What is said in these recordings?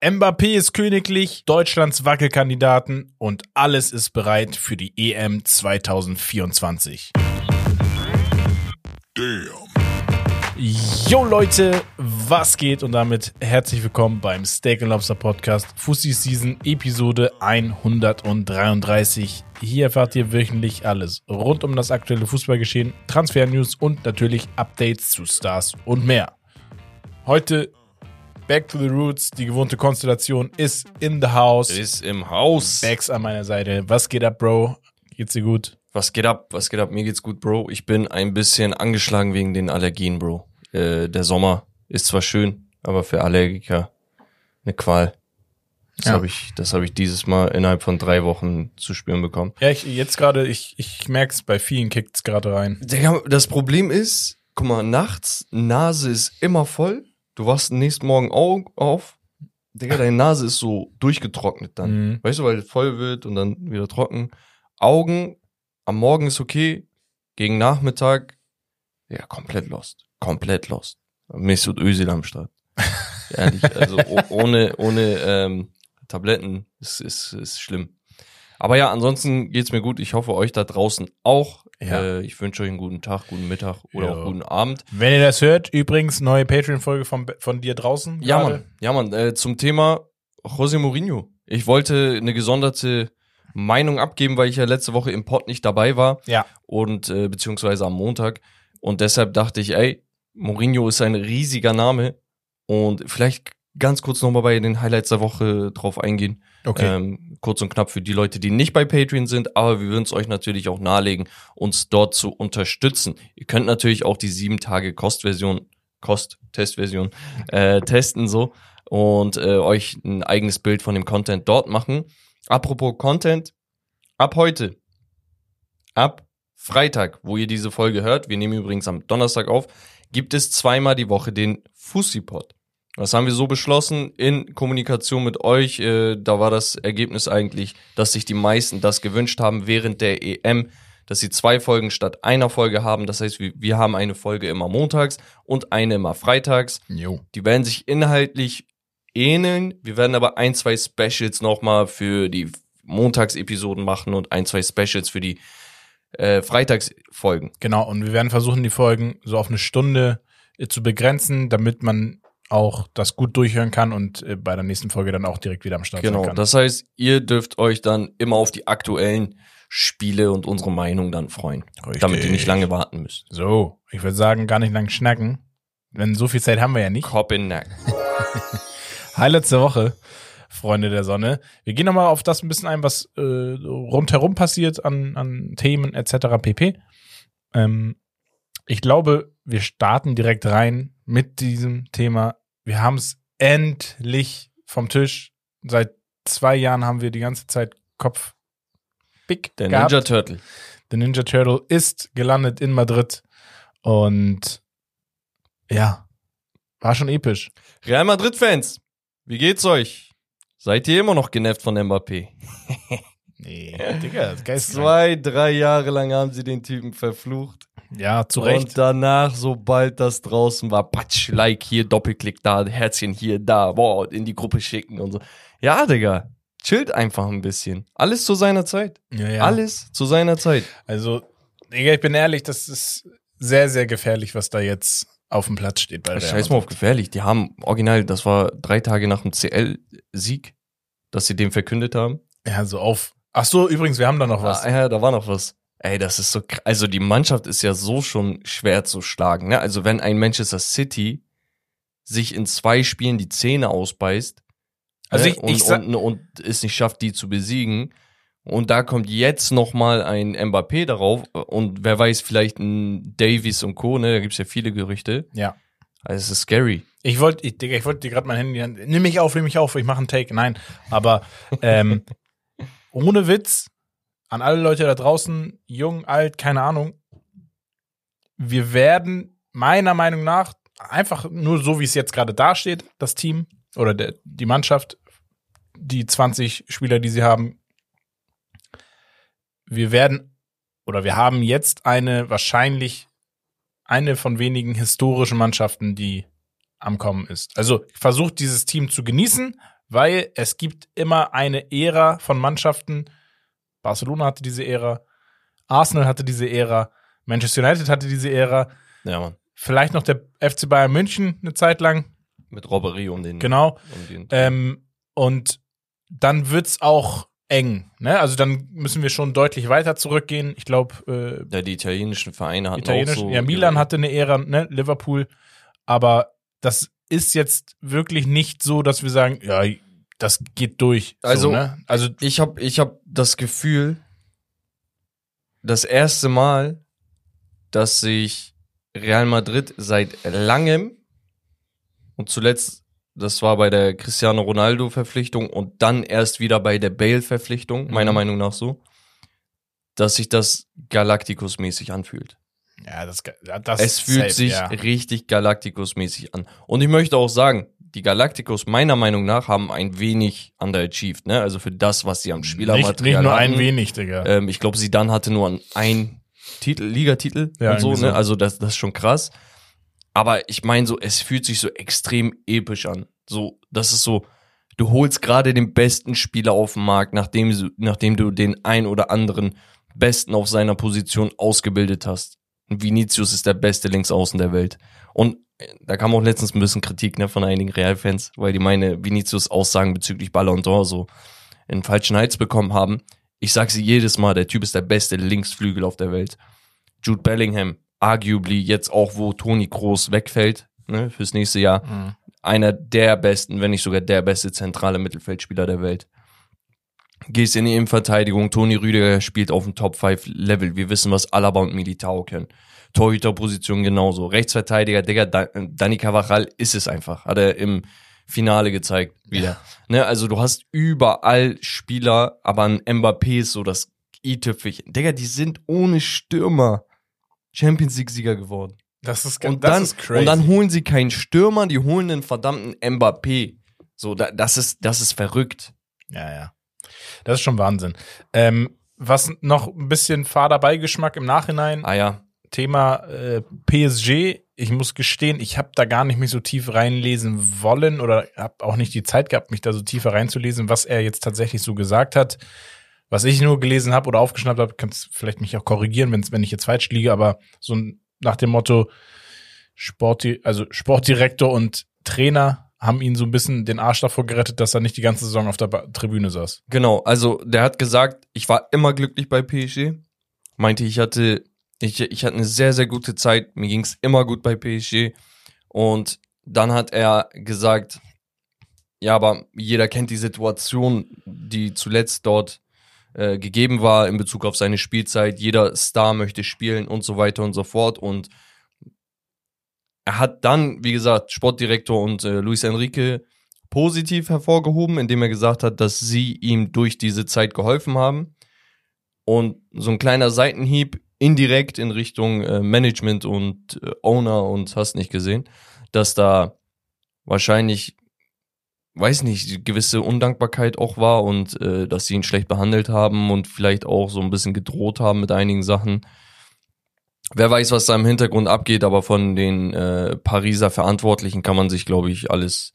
Mbappé ist königlich, Deutschlands Wackelkandidaten und alles ist bereit für die EM 2024. Damn. Yo Leute, was geht? Und damit herzlich willkommen beim Steak & Lobster Podcast Fussi Season Episode 133. Hier erfahrt ihr wöchentlich alles rund um das aktuelle Fußballgeschehen, Transfer-News und natürlich Updates zu Stars und mehr. Heute Back to the Roots, die gewohnte Konstellation ist in the house. Ist im Haus. Bags an meiner Seite. Was geht ab, Bro? Geht's dir gut? Was geht ab? Mir geht's gut, Bro. Ich bin ein bisschen angeschlagen wegen den Allergien, Bro. Der Sommer ist zwar schön, aber für Allergiker eine Qual. Das hab ich dieses Mal innerhalb von 3 Wochen zu spüren bekommen. Ja, ich merke es, bei vielen kickt's gerade rein. Digga, das Problem ist, guck mal, nachts, Nase ist immer voll. Du wachst nächsten Morgen auf, Digga, deine Nase ist so durchgetrocknet dann. Weißt du, weil es voll wird und dann wieder trocken. Augen, am Morgen ist okay, gegen Nachmittag, ja, komplett lost. Mesut Özil am Start. Ehrlich, also ohne Tabletten ist schlimm. Aber ja, ansonsten geht's mir gut. Ich hoffe, euch da draußen auch. Ja. Ich wünsche euch einen guten Tag, guten Mittag oder auch guten Abend. Wenn ihr das hört, übrigens, neue Patreon-Folge von dir draußen. Ja, Mann. Zum Thema José Mourinho. Ich wollte eine gesonderte Meinung abgeben, weil ich ja letzte Woche im Pod nicht dabei war. Ja. Und beziehungsweise am Montag. Und deshalb dachte ich, Mourinho ist ein riesiger Name. Und vielleicht ganz kurz nochmal bei den Highlights der Woche drauf eingehen. Okay. Kurz und knapp für die Leute, die nicht bei Patreon sind, aber wir würden es euch natürlich auch nahelegen, uns dort zu unterstützen. Ihr könnt natürlich auch die 7 Tage Testversion testen so und euch ein eigenes Bild von dem Content dort machen. Apropos Content, ab heute, ab Freitag, wo ihr diese Folge hört, wir nehmen übrigens am Donnerstag auf, gibt es 2-mal die Woche den Fussi-Pod. Das haben wir so beschlossen in Kommunikation mit euch. Da war das Ergebnis eigentlich, dass sich die meisten das gewünscht haben während der EM, dass sie 2 Folgen statt einer Folge haben. Das heißt, wir haben eine Folge immer montags und eine immer freitags. Jo. Die werden sich inhaltlich ähneln. Wir werden aber 1-2 Specials nochmal für die Montagsepisoden machen und 1-2 Specials für die Freitagsfolgen. Genau, und wir werden versuchen, die Folgen so auf 1 Stunde zu begrenzen, damit man auch das gut durchhören kann und bei der nächsten Folge dann auch direkt wieder am Start sein kann. Genau, das heißt, ihr dürft euch dann immer auf die aktuellen Spiele und unsere Meinung dann freuen, Richtig. Damit ihr nicht lange warten müsst. So, ich würde sagen, gar nicht lang schnacken, denn so viel Zeit haben wir ja nicht. Kopf in den Nacken. Highlights der Woche, Freunde der Sonne. Wir gehen nochmal auf das ein bisschen ein, was rundherum passiert an Themen etc. pp. Ich glaube, wir starten direkt rein mit diesem Thema. Wir haben es endlich vom Tisch. Seit 2 Jahren haben wir die ganze Zeit Kopf big Der gehabt. Ninja Turtle. Der Ninja Turtle ist gelandet in Madrid und ja, war schon episch. Real Madrid-Fans, wie geht's euch? Seid ihr immer noch genervt von Mbappé? Nee, Digga, das Geist. 2-3 Jahre lang haben sie den Typen verflucht. Ja, zu Recht. Und danach, sobald das draußen war, patsch, Like hier, Doppelklick da, Herzchen hier, da, boah, in die Gruppe schicken und so. Ja, Digga, chillt einfach ein bisschen. Alles zu seiner Zeit. Ja. Alles zu seiner Zeit. Also, Digga, ich bin ehrlich, das ist sehr, sehr gefährlich, was da jetzt auf dem Platz steht bei Real Scheiß mal auf gefährlich. Die haben original, das war 3 Tage nach dem CL-Sieg, dass sie den verkündet haben. Ja, so auf. Ach so, übrigens, wir haben da noch was. Ja, da war noch was. Ey, das ist so, also die Mannschaft ist ja so schon schwer zu schlagen, ne? Also wenn ein Manchester City sich in 2 Spielen die Zähne ausbeißt, also ne? und es nicht schafft, die zu besiegen, und da kommt jetzt nochmal ein Mbappé darauf und wer weiß, vielleicht ein Davies und Co., ne? Da gibt's ja viele Gerüchte. Ja. Also es ist scary. Ich wollte dir gerade mein Handy, nimm mich auf, ich mache einen Take. Nein, aber ohne Witz, an alle Leute da draußen, jung, alt, keine Ahnung, wir werden meiner Meinung nach einfach nur so, wie es jetzt gerade dasteht, das Team oder die Mannschaft, die 20 Spieler, die sie haben, wir haben jetzt wahrscheinlich eine von wenigen historischen Mannschaften, die am Kommen ist. Also versucht dieses Team zu genießen, weil es gibt immer eine Ära von Mannschaften. Barcelona hatte diese Ära, Arsenal hatte diese Ära, Manchester United hatte diese Ära. Ja, Mann. Vielleicht noch der FC Bayern München eine Zeit lang. Mit Robbery um den. Genau. Um den Und dann wird's auch eng. Ne? Also dann müssen wir schon deutlich weiter zurückgehen. Ich glaube, die italienischen Vereine hatten auch so. Ja, Milan hatte eine Ära, ne? Liverpool. Aber das ist jetzt wirklich nicht so, dass wir sagen, ja, das geht durch. Also, so, ne? Also ich hab das Gefühl, das erste Mal, dass sich Real Madrid seit langem und zuletzt, das war bei der Cristiano Ronaldo-Verpflichtung und dann erst wieder bei der Bale-Verpflichtung, meiner Meinung nach so, dass sich das Galacticos-mäßig anfühlt. ja, das Es fühlt sich richtig Galacticos-mäßig an. Und ich möchte auch sagen, die Galacticos meiner Meinung nach haben ein wenig underachieved, ne? Also für das, was sie am Spielermaterial nicht nur hatten. ein wenig, Digga. Ich glaube, Zidane hatte nur einen Ligatitel Ja, und so, irgendwie ne? so. Also das ist schon krass. Aber ich meine so, es fühlt sich so extrem episch an. So, das ist so, du holst gerade den besten Spieler auf den Markt, nachdem du den ein oder anderen Besten auf seiner Position ausgebildet hast. Und Vinicius ist der beste Linksaußen der Welt. Und da kam auch letztens ein bisschen Kritik, ne, von einigen Real-Fans, weil die meine Vinicius-Aussagen bezüglich Ballon d'Or so in falschen Hals bekommen haben. Ich sag sie jedes Mal, der Typ ist der beste Linksflügel auf der Welt. Jude Bellingham, arguably jetzt auch, wo Toni Kroos wegfällt, ne, fürs nächste Jahr, einer der besten, wenn nicht sogar der beste zentrale Mittelfeldspieler der Welt. Gehst in die Innenverteidigung, Toni Rüdiger spielt auf dem Top-5-Level. Wir wissen, was Alaba und Militao können. Torhüterposition genauso. Rechtsverteidiger, Digga, Dani Carvajal ist es einfach. Hat er im Finale gezeigt wieder. Ja. Ne, also du hast überall Spieler, aber ein Mbappé ist so das i-Tüpfelchen. Digga, die sind ohne Stürmer Champions-League-Sieger geworden. Das ist crazy. Und dann holen sie keinen Stürmer, die holen einen verdammten Mbappé. So, das ist verrückt. Ja. Das ist schon Wahnsinn. Was noch ein bisschen fader Beigeschmack im Nachhinein. Ja. Thema PSG. Ich muss gestehen, ich habe da gar nicht mich so tief reinlesen wollen oder habe auch nicht die Zeit gehabt, mich da so tiefer reinzulesen, was er jetzt tatsächlich so gesagt hat. Was ich nur gelesen habe oder aufgeschnappt habe, kannst vielleicht mich auch korrigieren, wenn ich jetzt falsch liege, aber so nach dem Motto Sportdirektor und Trainer haben ihn so ein bisschen den Arsch davor gerettet, dass er nicht die ganze Saison auf der Tribüne saß. Genau, also der hat gesagt, ich war immer glücklich bei PSG. Meinte, ich hatte eine sehr, sehr gute Zeit. Mir ging's immer gut bei PSG. Und dann hat er gesagt, ja, aber jeder kennt die Situation, die zuletzt dort gegeben war in Bezug auf seine Spielzeit. Jeder Star möchte spielen und so weiter und so fort. Und er hat dann, wie gesagt, Sportdirektor und Luis Enrique positiv hervorgehoben, indem er gesagt hat, dass sie ihm durch diese Zeit geholfen haben. Und so ein kleiner Seitenhieb indirekt in Richtung Management und Owner und hast nicht gesehen, dass da wahrscheinlich, weiß nicht, gewisse Undankbarkeit auch war und dass sie ihn schlecht behandelt haben und vielleicht auch so ein bisschen gedroht haben mit einigen Sachen. Wer weiß, was da im Hintergrund abgeht, aber von den Pariser Verantwortlichen kann man sich, glaube ich, alles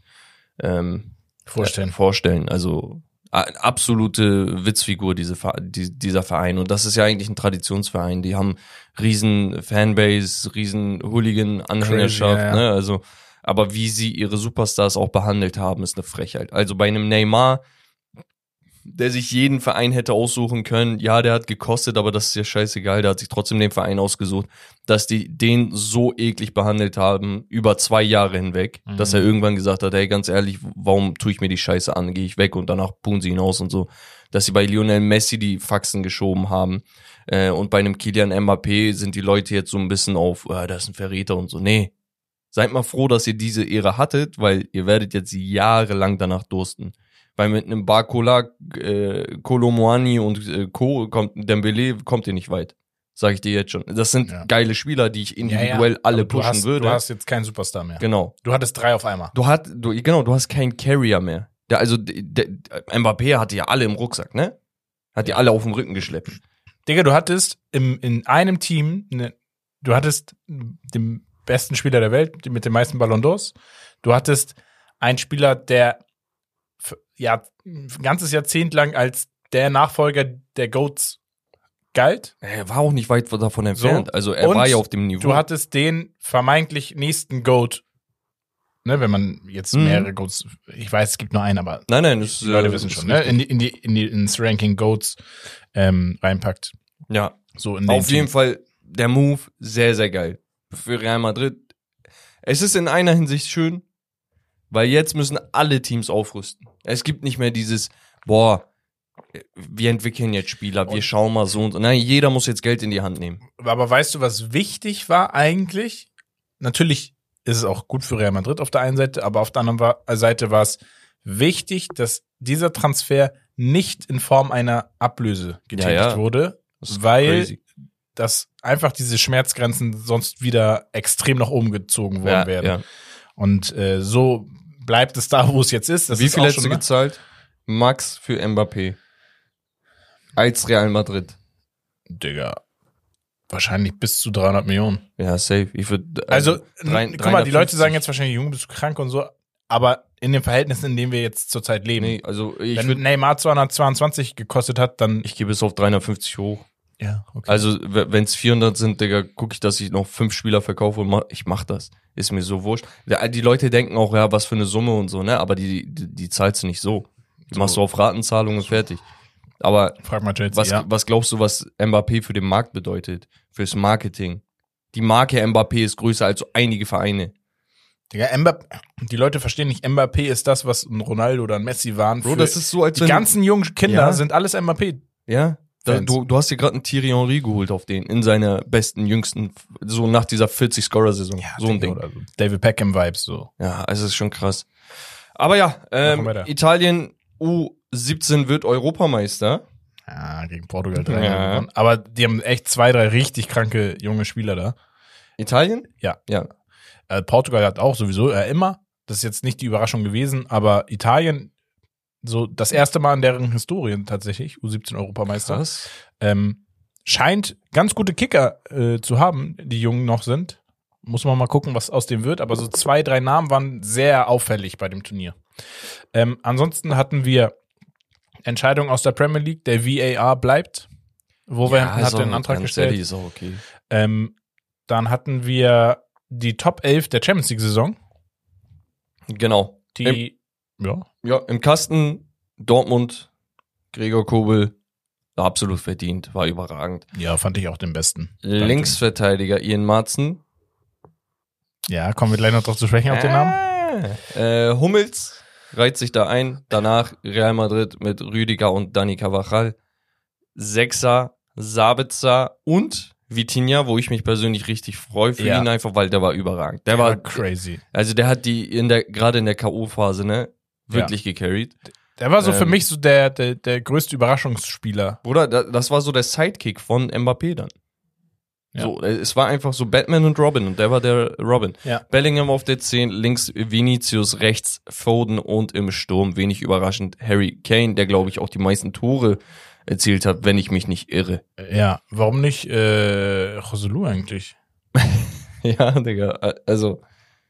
vorstellen. Also absolute Witzfigur, dieser Verein. Und das ist ja eigentlich ein Traditionsverein. Die haben riesen Fanbase, riesen Hooligan-Anhängerschaft. Ja. Ne? Also, aber wie sie ihre Superstars auch behandelt haben, ist eine Frechheit. Also bei einem Neymar, der sich jeden Verein hätte aussuchen können, ja, der hat gekostet, aber das ist ja scheißegal, der hat sich trotzdem den Verein ausgesucht, dass die den so eklig behandelt haben, über 2 Jahre hinweg, dass er irgendwann gesagt hat, hey, ganz ehrlich, warum tue ich mir die Scheiße an, gehe ich weg und danach buhen sie ihn aus und so, dass sie bei Lionel Messi die Faxen geschoben haben und bei einem Kylian Mbappé sind die Leute jetzt so ein bisschen auf, das ist ein Verräter und so, nee, seid mal froh, dass ihr diese Ära hattet, weil ihr werdet jetzt jahrelang danach dursten. Weil mit einem Barcola, Kolo Muani und Dembele kommt ihr nicht weit. Sag ich dir jetzt schon. Das sind geile Spieler, die ich individuell alle pushen würde. Du hast jetzt keinen Superstar mehr. Genau. Du hattest 3 auf einmal. Du hast keinen Carrier mehr. Mbappé hatte ja alle im Rucksack, ne? Hat die alle auf dem Rücken geschleppt. Digga, du hattest in einem Team, du hattest den besten Spieler der Welt mit den meisten Ballon d'Ors. Du hattest einen Spieler, der ein ganzes Jahrzehnt lang als der Nachfolger der GOATs galt. Er war auch nicht weit davon entfernt. So. Also er Und war ja auf dem Niveau. Du hattest den vermeintlich nächsten GOAT, ne, wenn man jetzt mehrere GOATs, ich weiß, es gibt nur einen, aber Nein, die Leute wissen schon, ne, ins Ranking GOATs reinpackt. Ja, so in auf jeden Fall der Move sehr, sehr geil. Für Real Madrid. Es ist in einer Hinsicht schön, weil jetzt müssen alle Teams aufrüsten. Es gibt nicht mehr dieses, wir entwickeln jetzt Spieler, wir schauen mal so und so. Nein, jeder muss jetzt Geld in die Hand nehmen. Aber weißt du, was wichtig war eigentlich? Natürlich ist es auch gut für Real Madrid auf der einen Seite, aber auf der anderen Seite war es wichtig, dass dieser Transfer nicht in Form einer Ablöse getätigt wurde, weil crazy. dass einfach diese Schmerzgrenzen sonst wieder extrem nach oben gezogen worden werden. Ja. Und so bleibt es da, wo es jetzt ist. Das Wie ist viel auch hättest du gezahlt? Max für Mbappé. Als Real Madrid. Digga, wahrscheinlich bis zu 300 Millionen. Ja, safe. Ich würd, guck mal, die 350. Leute sagen jetzt wahrscheinlich, Junge, bist du krank und so, aber in den Verhältnissen, in denen wir jetzt zurzeit leben. Nee, also wenn Neymar 222 gekostet hat, dann... Ich gehe bis auf 350 hoch. Ja, okay. Also, wenn es 400 sind, Digga, gucke ich, dass ich noch 5 Spieler verkaufe und ich mach das. Ist mir so wurscht. Die Leute denken auch, ja, was für eine Summe und so, ne? Aber die zahlst du nicht so. Die machst du auf Ratenzahlung und fertig. Aber Frag mal Chelsea, was glaubst du, was Mbappé für den Markt bedeutet? Fürs Marketing. Die Marke Mbappé ist größer als so einige Vereine. Digga, die Leute verstehen nicht, Mbappé ist das, was ein Ronaldo oder ein Messi waren. Bro, das ist so, als die ganzen jungen Kinder sind alles Mbappé. Ja, du hast dir gerade einen Thierry Henry geholt auf den, in seiner besten, jüngsten, so nach dieser 40-Scorer-Saison. Ja, so ein Ding. Oder so David Beckham-Vibes, so. Ja, es ist schon krass. Aber ja, Italien U17 wird Europameister. Ja, gegen Portugal 3 gewonnen. Aber die haben echt 2, 3 richtig kranke junge Spieler da. Italien? Ja. Ja. Portugal hat auch sowieso immer. Das ist jetzt nicht die Überraschung gewesen, aber Italien, so das erste Mal in deren Historie tatsächlich, U17 Europameister. Krass. Scheint ganz gute Kicker zu haben, die Jungen noch sind. Muss man mal gucken, was aus dem wird. Aber so 2, 3 Namen waren sehr auffällig bei dem Turnier. Ansonsten hatten wir Entscheidung aus der Premier League. Der VAR bleibt. Wolverhampton hat den Antrag gestellt. Ist auch okay. Dann hatten wir die Top 11 der Champions League-Saison. Genau. Im Kasten Dortmund, Gregor Kobel, absolut verdient, war überragend. Ja, fand ich auch den besten. Linksverteidiger Ian Marzen. Ja, kommen wir gleich noch drauf zu sprechen auf den Namen. Hummels reiht sich da ein. Danach Real Madrid mit Rüdiger und Dani Carvajal. Sechser, Sabitzer und Vitinha, wo ich mich persönlich richtig freue für ihn einfach, weil der war überragend. Der war crazy. Also der hat die gerade in der K.O.-Phase, ne, wirklich gecarried. Der war so für mich so der größte Überraschungsspieler. Bruder, das war so der Sidekick von Mbappé dann. Ja. So, es war einfach so Batman und Robin und der war der Robin. Ja. Bellingham auf der 10, links Vinicius, rechts Foden und im Sturm, wenig überraschend, Harry Kane, der glaube ich auch die meisten Tore erzielt hat, wenn ich mich nicht irre. Ja, warum nicht Joselu eigentlich? Ja, Digga, also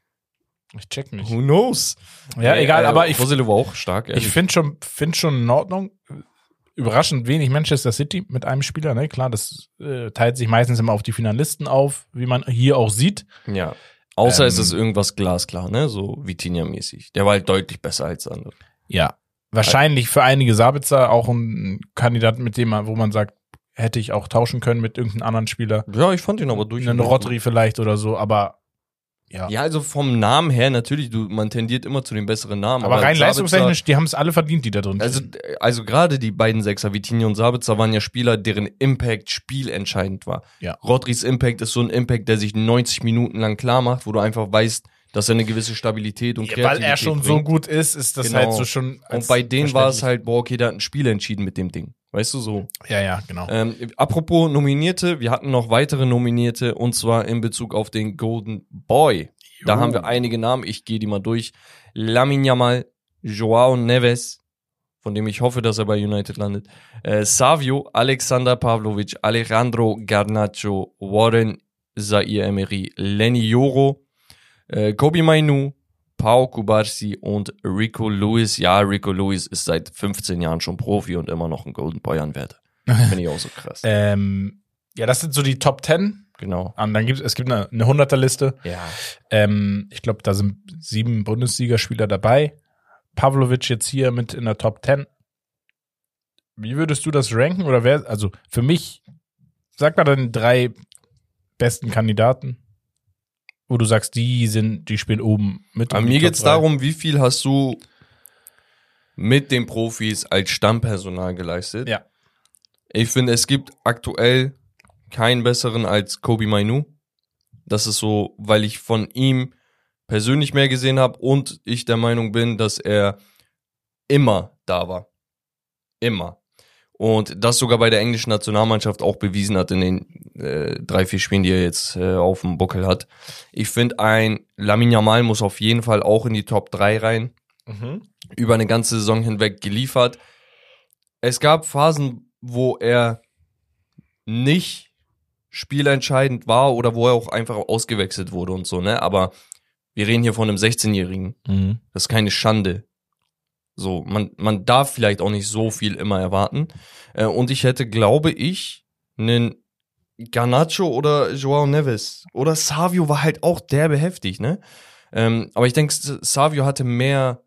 ich check nicht. Who knows? Ja, egal, aber Joselu war auch stark. Ehrlich. Ich finde schon in Ordnung. Überraschend wenig Manchester City mit einem Spieler, ne? Klar, das teilt sich meistens immer auf die Finalisten auf, wie man hier auch sieht. Ja. Außer es ist irgendwas glasklar, ne? So Vitinha-mäßig. Der war halt deutlich besser als andere. Ja. Wahrscheinlich für einige Sabitzer auch ein Kandidat, mit dem wo man sagt, hätte ich auch tauschen können mit irgendeinem anderen Spieler. Ja, ich fand ihn aber durch. Eine Rodri vielleicht oder so, aber ja. Ja, also vom Namen her natürlich, man tendiert immer zu den besseren Namen. Aber rein leistungstechnisch, die haben es alle verdient, die da drin sind. Also gerade die beiden Sechser, Vitinha und Sabitzer, waren ja Spieler, deren Impact spielentscheidend war. Ja. Rodris Impact ist so ein Impact, der sich 90 Minuten lang klar macht, wo du einfach weißt, dass er eine gewisse Stabilität und Kreativität weil er schon bringt. So gut ist das halt so schon. Und bei denen war es halt, okay, der hat ein Spiel entschieden mit dem Ding. Weißt du so? Ja, genau. Apropos Nominierte, wir hatten noch weitere Nominierte und zwar in Bezug auf den Golden Boy. Da haben wir einige Namen, ich gehe die mal durch. Lamine Yamal, Joao Neves, von dem ich hoffe, dass er bei United landet. Savio, Alexander Pavlovic, Alejandro Garnacho, Warren Zaïre-Emery, Lenny Yoro, Kobe Mainu, Pau Kubarsi und Rico Lewis. Ja, Rico Lewis ist seit 15 Jahren schon Profi und immer noch ein Golden Boy Anwärter. Finde ich auch so krass. Ja, das sind so die Top 10. Genau. Und dann gibt es eine 100er-Liste. Ja. Ich glaube, da sind 7 Bundesligaspieler dabei. Pavlovic jetzt hier mit in der Top 10. Wie würdest du das ranken? Oder also für mich, sag mal deine 3 besten Kandidaten, wo du sagst, die spielen oben mit. Bei mir geht es darum, wie viel hast du mit den Profis als Stammpersonal geleistet? Ja. Ich finde, es gibt aktuell keinen besseren als Kobe Mainu. Das ist so, weil ich von ihm persönlich mehr gesehen habe und ich der Meinung bin, dass er immer da war. Immer. Und das sogar bei der englischen Nationalmannschaft auch bewiesen hat in den 3-4 Spielen, die er jetzt auf dem Buckel hat. Ich finde, ein Lamine Yamal muss auf jeden Fall auch in die Top 3 rein. Über eine ganze Saison hinweg geliefert. Es gab Phasen, wo er nicht spielentscheidend war oder wo er auch einfach ausgewechselt wurde und so, ne? Aber wir reden hier von einem 16-Jährigen. Das ist keine Schande. So, man darf vielleicht auch nicht so viel immer erwarten. Und ich hätte, glaube ich, einen Garnacho oder Joao Neves. Oder Savio war halt auch derbe heftig, ne? Aber ich denke, Savio hatte mehr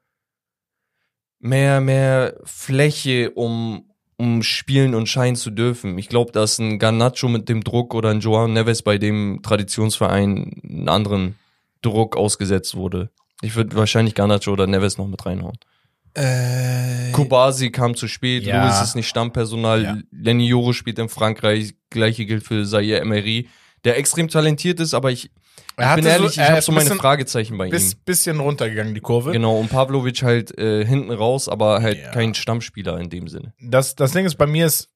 Fläche, um spielen und scheinen zu dürfen. Ich glaube, dass ein Garnacho mit dem Druck oder ein Joao Neves bei dem Traditionsverein einen anderen Druck ausgesetzt wurde. Ich würde wahrscheinlich Garnacho oder Neves noch mit reinhauen. Kubasi kam zu spät, Ja. Luis ist nicht Stammpersonal, Ja. Lenny Joro spielt in Frankreich, gleiche gilt für Zaire Emery, der extrem talentiert ist, aber ich bin ehrlich, ich habe so meine Fragezeichen bei ihm. Bisschen runtergegangen, die Kurve. Genau, und Pavlovic halt hinten raus, aber halt kein Stammspieler in dem Sinne. Das Ding ist, bei mir ist,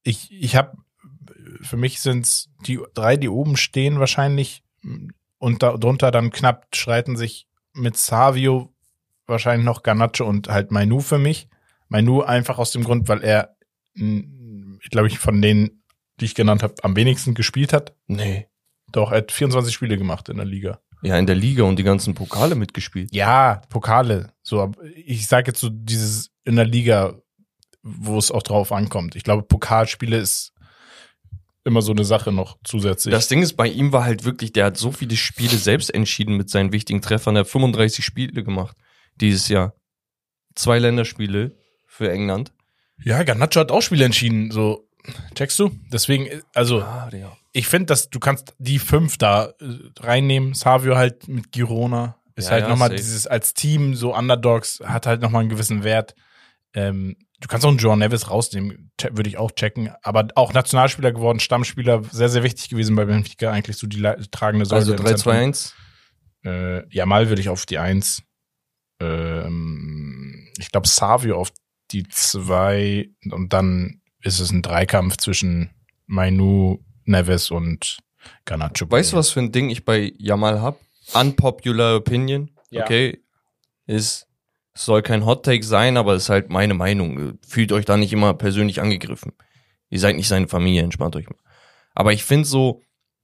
für mich sind es die 3, die oben stehen wahrscheinlich und darunter dann knapp streiten sich mit Savio wahrscheinlich noch Garnacho und halt Mainu für mich. Mainu einfach aus dem Grund, weil er, glaube ich, von denen, die ich genannt habe, am wenigsten gespielt hat. Nee. Doch, er hat 24 Spiele gemacht in der Liga. Ja, in der Liga und die ganzen Pokale mitgespielt. Ja, Pokale. So, aber ich sage jetzt so dieses in der Liga, wo es auch drauf ankommt. Ich glaube, Pokalspiele ist immer so eine Sache noch zusätzlich. Das Ding ist, bei ihm war halt wirklich, der hat so viele Spiele selbst entschieden mit seinen wichtigen Treffern. Der hat 35 Spiele gemacht dieses Jahr. 2 Länderspiele für England. Ja, Garnacho hat auch Spiele entschieden, so, checkst du? Deswegen, also, ja. ich finde, dass du kannst die 5 da reinnehmen. Savio halt mit Girona ist halt nochmal dieses als Team, so Underdogs, hat halt nochmal einen gewissen Wert. Du kannst auch einen Joao Neves rausnehmen, würde ich auch checken. Aber auch Nationalspieler geworden, Stammspieler, sehr, sehr wichtig gewesen bei Benfica, eigentlich so die tragende Säule. Also 3-2-1? Yamal würde ich auf die 1. Ich glaube, Savio auf die 2 und dann ist es ein Dreikampf zwischen Mainu, Neves und Garnacho. Weißt du, was für ein Ding ich bei Yamal hab? Unpopular Opinion, Ja. okay? Es soll kein Hot Take sein, aber es ist halt meine Meinung. Fühlt euch da nicht immer persönlich angegriffen. Ihr seid nicht seine Familie, entspannt euch mal. Aber ich finde so,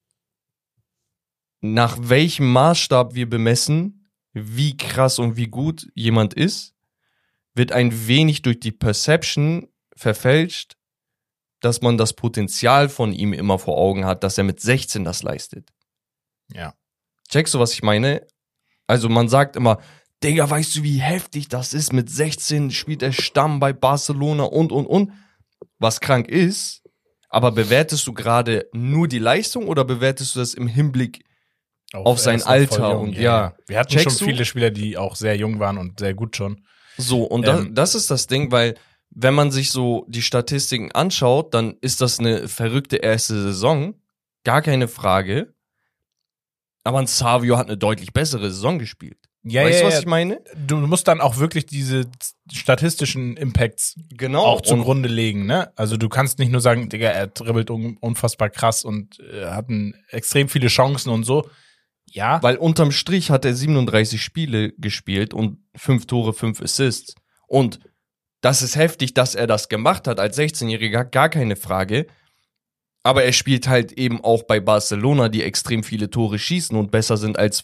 nach welchem Maßstab wir bemessen, wie krass und wie gut jemand ist, wird ein wenig durch die Perception verfälscht, dass man das Potenzial von ihm immer vor Augen hat, dass er mit 16 das leistet. Ja. Checkst du, was ich meine? Also man sagt immer, Digga, weißt du, wie heftig das ist? Mit 16 spielt er Stamm bei Barcelona und. Was krank ist, aber bewertest du gerade nur die Leistung oder bewertest du das im Hinblick auf sein Alter? Und ja, wir hatten schon viele Spieler, die auch sehr jung waren und sehr gut schon. So, und das ist das Ding, weil wenn man sich so die Statistiken anschaut, dann ist das eine verrückte erste Saison, gar keine Frage. Aber ein Savio hat eine deutlich bessere Saison gespielt. Ja, weißt du, was ja. ich meine? Du musst dann auch wirklich diese statistischen Impacts auch zugrunde legen, ne? Also du kannst nicht nur sagen, Digga, er dribbelt unfassbar krass und hat extrem viele Chancen und so. Ja. Weil unterm Strich hat er 37 Spiele gespielt und 5 Tore, 5 Assists. Und das ist heftig, dass er das gemacht hat als 16-Jähriger, gar keine Frage. Aber er spielt halt eben auch bei Barcelona, die extrem viele Tore schießen und besser sind als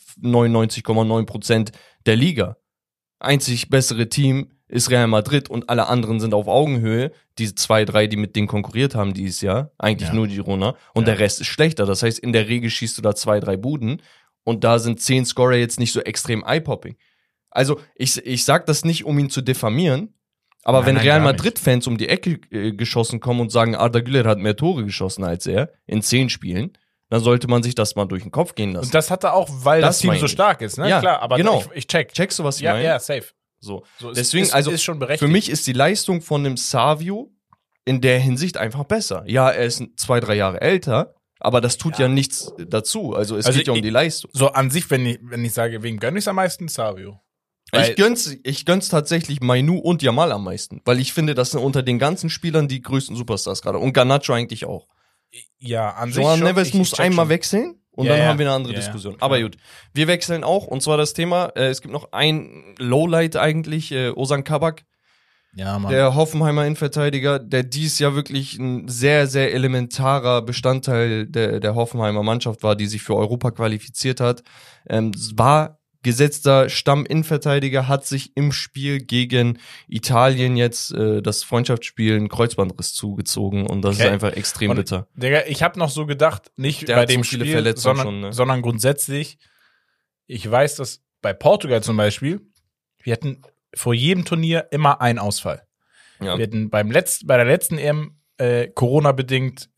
99,9% der Liga. Einzig bessere Team ist Real Madrid und alle anderen sind auf Augenhöhe. Diese 2, 3, die mit denen konkurriert haben dieses Jahr. Eigentlich nur Girona. Und der Rest ist schlechter. Das heißt, in der Regel schießt du da 2, 3 Buden. Und da sind 10 Scorer jetzt nicht so extrem eye-popping. Also, ich sag das nicht, um ihn zu diffamieren. Aber wenn Real Madrid-Fans um die Ecke geschossen kommen und sagen, Arda Güler hat mehr Tore geschossen als er in 10 Spielen, dann sollte man sich das mal durch den Kopf gehen lassen. Und das hat er auch, weil das Team so stark ist, ne? Ja, klar, aber genau. ich check. Checkst du, was ich meine? Ja, safe. So. Deswegen, also ist schon berechtigt. Für mich ist die Leistung von dem Savio in der Hinsicht einfach besser. Ja, er ist 2, 3 Jahre älter, aber das tut ja nichts dazu. Also es geht ja um die Leistung. So an sich, wenn ich sage, wen gönn ich's am meisten? Savio. Ich gönn's tatsächlich Mainu und Yamal am meisten, weil ich finde, das sind unter den ganzen Spielern die größten Superstars gerade. Und Garnacho eigentlich auch. Ja, an sich Joan schon. Neves muss einmal wechseln und dann haben wir eine andere Diskussion. Ja. Aber gut, wir wechseln auch und zwar das Thema, es gibt noch ein Lowlight eigentlich, Ozan Kabak. Ja, Mann. Der Hoffenheimer Innenverteidiger, der dies Jahr wirklich ein sehr, sehr elementarer Bestandteil der Hoffenheimer Mannschaft war, die sich für Europa qualifiziert hat, war gesetzter Stamm-Innenverteidiger, hat sich im Spiel gegen Italien jetzt das Freundschaftsspiel einen Kreuzbandriss zugezogen und das ist einfach extrem bitter. Digga, ich habe noch so gedacht, nicht der bei hat dem so viele Spiel, Verletzungen sondern grundsätzlich, ich weiß, dass bei Portugal zum Beispiel, wir hatten vor jedem Turnier immer einen Ausfall. Ja. Wir hatten bei der letzten EM Corona-bedingt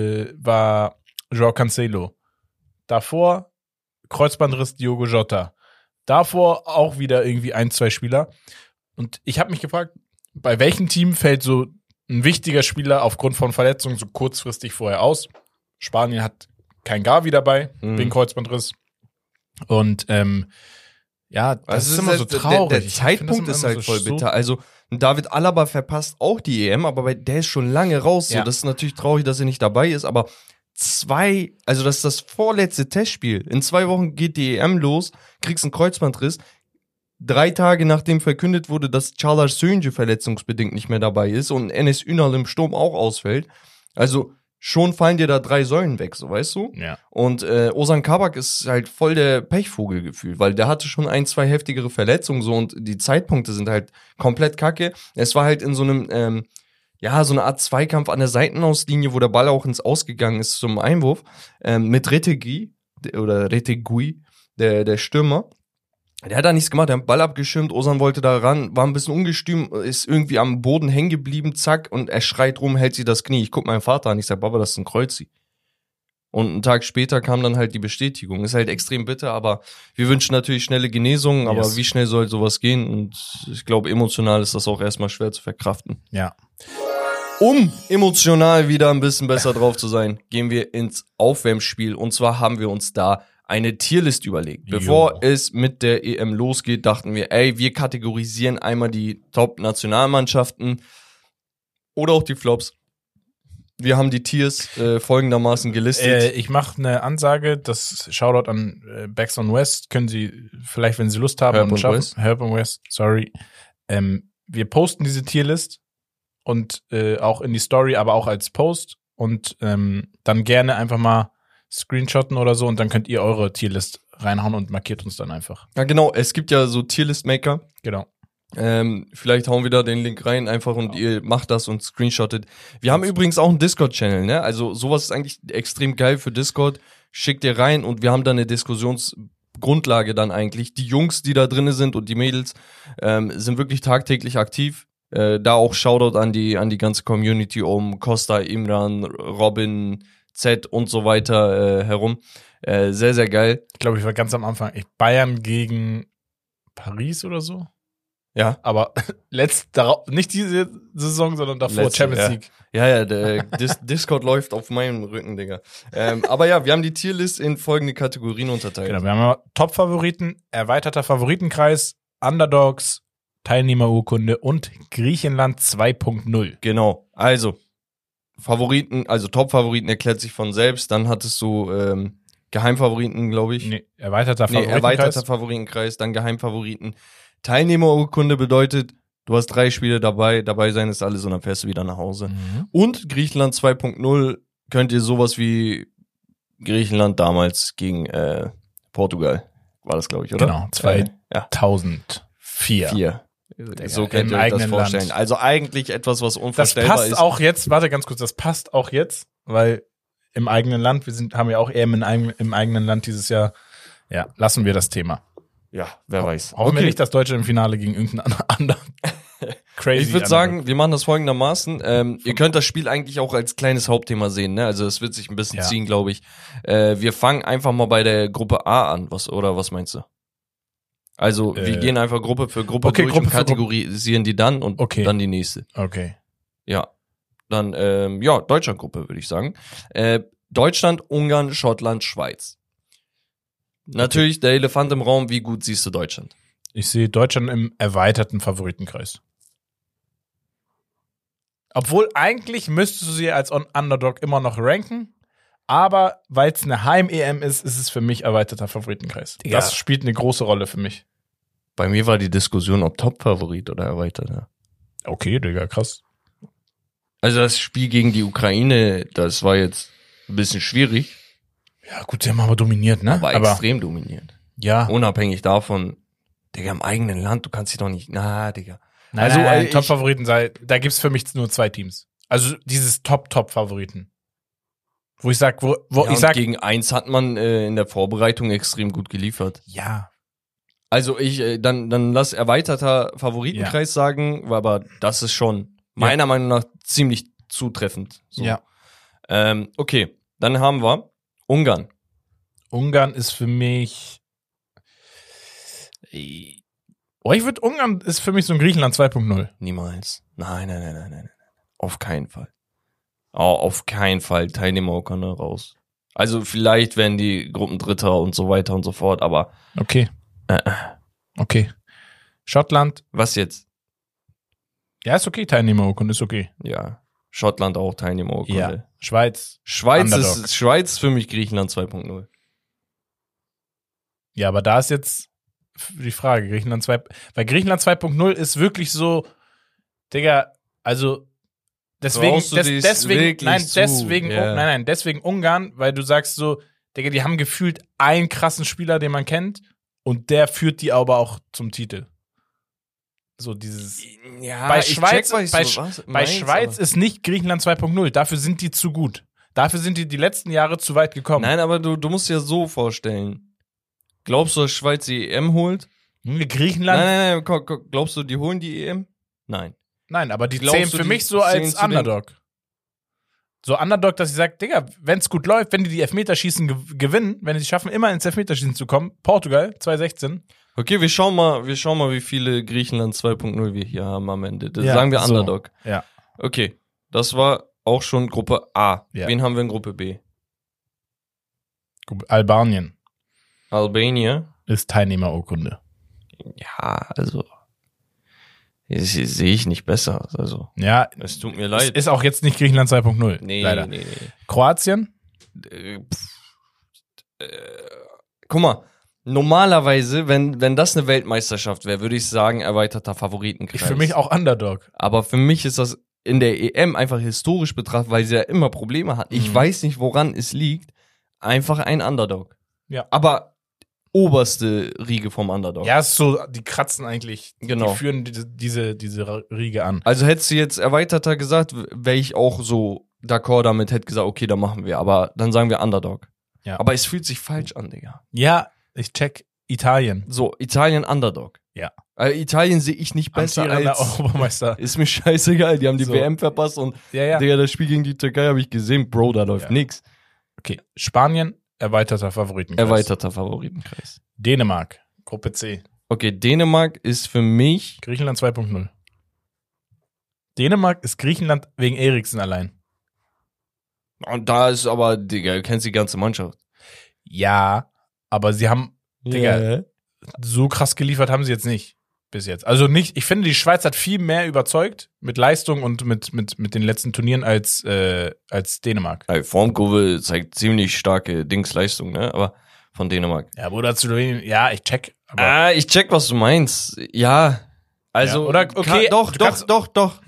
war João Cancelo. Davor Kreuzbandriss Diogo Jota. Davor auch wieder irgendwie 1, 2 Spieler. Und ich habe mich gefragt, bei welchem Team fällt so ein wichtiger Spieler aufgrund von Verletzungen so kurzfristig vorher aus? Spanien hat kein Gavi dabei, wegen Kreuzbandriss. Und ja, das ist immer halt so traurig. Der Zeitpunkt ist halt voll bitter. Also David Alaba verpasst auch die EM, aber der ist schon lange raus. So. Das ist natürlich traurig, dass er nicht dabei ist, aber das ist das vorletzte Testspiel. In 2 Wochen geht die EM los, kriegst einen Kreuzbandriss. 3 Tage nachdem verkündet wurde, dass Çağlar Söyüncü verletzungsbedingt nicht mehr dabei ist und Enes Ünal im Sturm auch ausfällt. Also schon fallen dir da 3 Säulen weg, so weißt du? Ja. Und Ozan Kabak ist halt voll der Pechvogelgefühl, weil der hatte schon 1, 2 heftigere Verletzungen so und die Zeitpunkte sind halt komplett kacke. Es war halt in so einem so eine Art Zweikampf an der Seitenauslinie, wo der Ball auch ins Ausgegangen ist zum Einwurf, mit Retegui, der Stürmer. Der hat da nichts gemacht, der hat den Ball abgeschirmt, Ozan wollte da ran, war ein bisschen ungestüm, ist irgendwie am Boden hängen geblieben, zack, und er schreit rum, hält sich das Knie. Ich guck meinen Vater an, ich sag, Baba, das ist ein Kreuzi. Und einen Tag später kam dann halt die Bestätigung. Ist halt extrem bitter, aber wir wünschen natürlich schnelle Genesungen, aber wie schnell soll sowas gehen? Und ich glaube, emotional ist das auch erstmal schwer zu verkraften. Ja. Um emotional wieder ein bisschen besser drauf zu sein, gehen wir ins Aufwärmspiel. Und zwar haben wir uns da eine Tierlist überlegt. Bevor es mit der EM losgeht, dachten wir, wir kategorisieren einmal die Top-Nationalmannschaften oder auch die Flops. Wir haben die Tiers folgendermaßen gelistet. Ich mache eine Ansage, das Shoutout an Backs on West, können Sie vielleicht, wenn Sie Lust haben, Herb on West, sorry. Wir posten diese Tierlist und auch in die Story, aber auch als Post und dann gerne einfach mal screenshotten oder so und dann könnt ihr eure Tierlist reinhauen und markiert uns dann einfach. Ja genau, es gibt ja so Tierlist-Maker. Genau. Vielleicht hauen wir da den Link rein einfach und ihr macht das und screenshottet. Wir haben übrigens auch einen Discord-Channel, ne? Also sowas ist eigentlich extrem geil für Discord. Schickt ihr rein und wir haben da eine Diskussionsgrundlage dann eigentlich. Die Jungs, die da drinne sind und die Mädels sind wirklich tagtäglich aktiv. Da auch Shoutout an die ganze Community um Costa, Imran, Robin, Z und so weiter herum. Sehr, sehr geil. Ich glaube, ich war ganz am Anfang. Bayern gegen Paris oder so. Ja. Aber nicht diese Saison, sondern davor Champions League. Ja, der Discord läuft auf meinem Rücken, Digga. Aber ja, wir haben die Tierlist in folgende Kategorien unterteilt. Genau, wir haben Top-Favoriten, erweiterter Favoritenkreis, Underdogs, Teilnehmerurkunde und Griechenland 2.0. Genau, also Favoriten, also Top-Favoriten erklärt sich von selbst. Dann hattest du Geheimfavoriten, glaube ich. Nee, erweiterter Favoritenkreis, dann Geheimfavoriten. Teilnehmerurkunde bedeutet, du hast 3 Spiele dabei sein ist alles und dann fährst du wieder nach Hause. Und Griechenland 2.0 könnt ihr sowas wie Griechenland damals gegen Portugal, war das, glaube ich, oder? Genau, 2004. 4. So könnt ihr euch das vorstellen. Land. Also eigentlich etwas, was Das unvorstellbar passt ist. auch jetzt, warte ganz kurz, das passt auch jetzt, weil im eigenen Land, haben ja auch EM im eigenen Land dieses Jahr. Ja, lassen wir das Thema. Ja, wer weiß. Hoffen wir nicht, dass Deutschland im Finale gegen irgendeinen anderen crazy. Ich würde sagen, wir machen das folgendermaßen. Ihr könnt das Spiel eigentlich auch als kleines Hauptthema sehen, ne? Also es wird sich ein bisschen ziehen, glaube ich. Wir fangen einfach mal bei der Gruppe A an, was meinst du? Also wir gehen einfach Gruppe für Gruppe durch Gruppe und kategorisieren die dann und dann die nächste. Okay. Ja. Dann, Deutschland-Gruppe, würde ich sagen. Deutschland, Ungarn, Schottland, Schweiz. Natürlich der Elefant im Raum, wie gut siehst du Deutschland? Ich sehe Deutschland im erweiterten Favoritenkreis. Obwohl eigentlich müsstest du sie als Underdog immer noch ranken, aber weil es eine Heim-EM ist, ist es für mich erweiterter Favoritenkreis. Ja. Das spielt eine große Rolle für mich. Bei mir war die Diskussion, ob Top-Favorit oder erweiterter. Okay, Digga, krass. Also das Spiel gegen die Ukraine, das war jetzt ein bisschen schwierig. Ja, gut, sie haben aber dominiert, ne? Aber extrem dominiert. Ja. Unabhängig davon, Digga, im eigenen Land, du kannst dich doch nicht, Digga. Nein, Also, nein, Top-Favoriten, da gibt's für mich nur 2 Teams. Also dieses Top-Favoriten. Wo ich sag, gegen 1 hat man in der Vorbereitung extrem gut geliefert. Ja. Also dann lass erweiterter Favoritenkreis sagen, aber das ist schon meiner Meinung nach ziemlich zutreffend. So. Ja. Okay, dann haben wir Ungarn. Ungarn ist für mich. Ungarn ist für mich so ein Griechenland 2.0. Niemals. Nein. Auf keinen Fall. Auf keinen Fall. Teilnehmerurkunde raus. Also vielleicht werden die Gruppendritter und so weiter und so fort, aber. Okay. Okay. Schottland. Was jetzt? Ja, ist okay. Teilnehmerurkunde ist okay. Ja. Schottland auch Teilnehmerurkunde. Ja. Schweiz Schweiz für mich Griechenland 2.0. Ja, aber da ist jetzt die Frage, weil Griechenland 2.0 ist wirklich so, Digga, also deswegen Ungarn, weil du sagst so, Digga, die haben gefühlt einen krassen Spieler, den man kennt und der führt die aber auch zum Titel. So dieses bei Schweiz ist nicht Griechenland 2.0, dafür sind die zu gut. Dafür sind die letzten Jahre zu weit gekommen. Nein, aber du musst dir so vorstellen. Glaubst du, dass Schweiz die EM holt? Griechenland? Nein, glaubst du, die holen die EM? Nein. Nein, aber die zählen für mich so als Underdog. So Underdog, dass ich sage, Digga, wenn es gut läuft, wenn die Elfmeterschießen gewinnen, wenn die es schaffen, immer ins Elfmeterschießen zu kommen, Portugal 2016. Okay, wir schauen mal, wie viele Griechenland 2.0 wir hier haben am Ende. Das sagen wir Underdog. So. Ja. Okay, das war auch schon Gruppe A. Ja. Wen haben wir in Gruppe B? Albanien ist Teilnehmerurkunde. Ja, also sehe ich nicht besser. Also ja, es tut mir leid. Ist auch jetzt nicht Griechenland 2.0. Nee, leider. Nee. Kroatien? Guck mal, normalerweise, wenn das eine Weltmeisterschaft wäre, würde ich sagen, erweiterter Favoritenkreis. Für mich auch Underdog. Aber für mich ist das in der EM einfach historisch betrachtet, weil sie ja immer Probleme hatten. Ich weiß nicht, woran es liegt. Einfach ein Underdog. Ja. Aber oberste Riege vom Underdog. Ja, ist so, die kratzen eigentlich, genau. Die führen diese Riege an. Also hättest du jetzt erweiterter gesagt, wäre ich auch so d'accord damit, hätte gesagt, okay, dann machen wir. Aber dann sagen wir Underdog. Ja. Aber es fühlt sich falsch an, Digga. Ja, ich check Italien. So, Italien Underdog. Ja. Italien sehe ich nicht besser als Europameister. Ist mir scheißegal, die haben die So. WM verpasst und Ja. Digga, das Spiel gegen die Türkei habe ich gesehen, Bro, da läuft nix. Okay, Spanien, erweiterter Favoritenkreis. Dänemark, Gruppe C. Okay, Dänemark ist für mich Griechenland 2.0. Dänemark ist Griechenland wegen Eriksen allein. Und da ist aber, Digga, du kennst die ganze Mannschaft. Ja, aber sie haben, Digga, so krass geliefert haben sie jetzt nicht. Bis jetzt. Also nicht, ich finde, die Schweiz hat viel mehr überzeugt mit Leistung und mit den letzten Turnieren als Dänemark. Formkurve zeigt ziemlich starke Leistung, ne? Aber von Dänemark. Ja, Bruder, zu Slowenien, ja, ich check. Aber ich check, was du meinst. Ja. Also, ja, oder, okay, doch.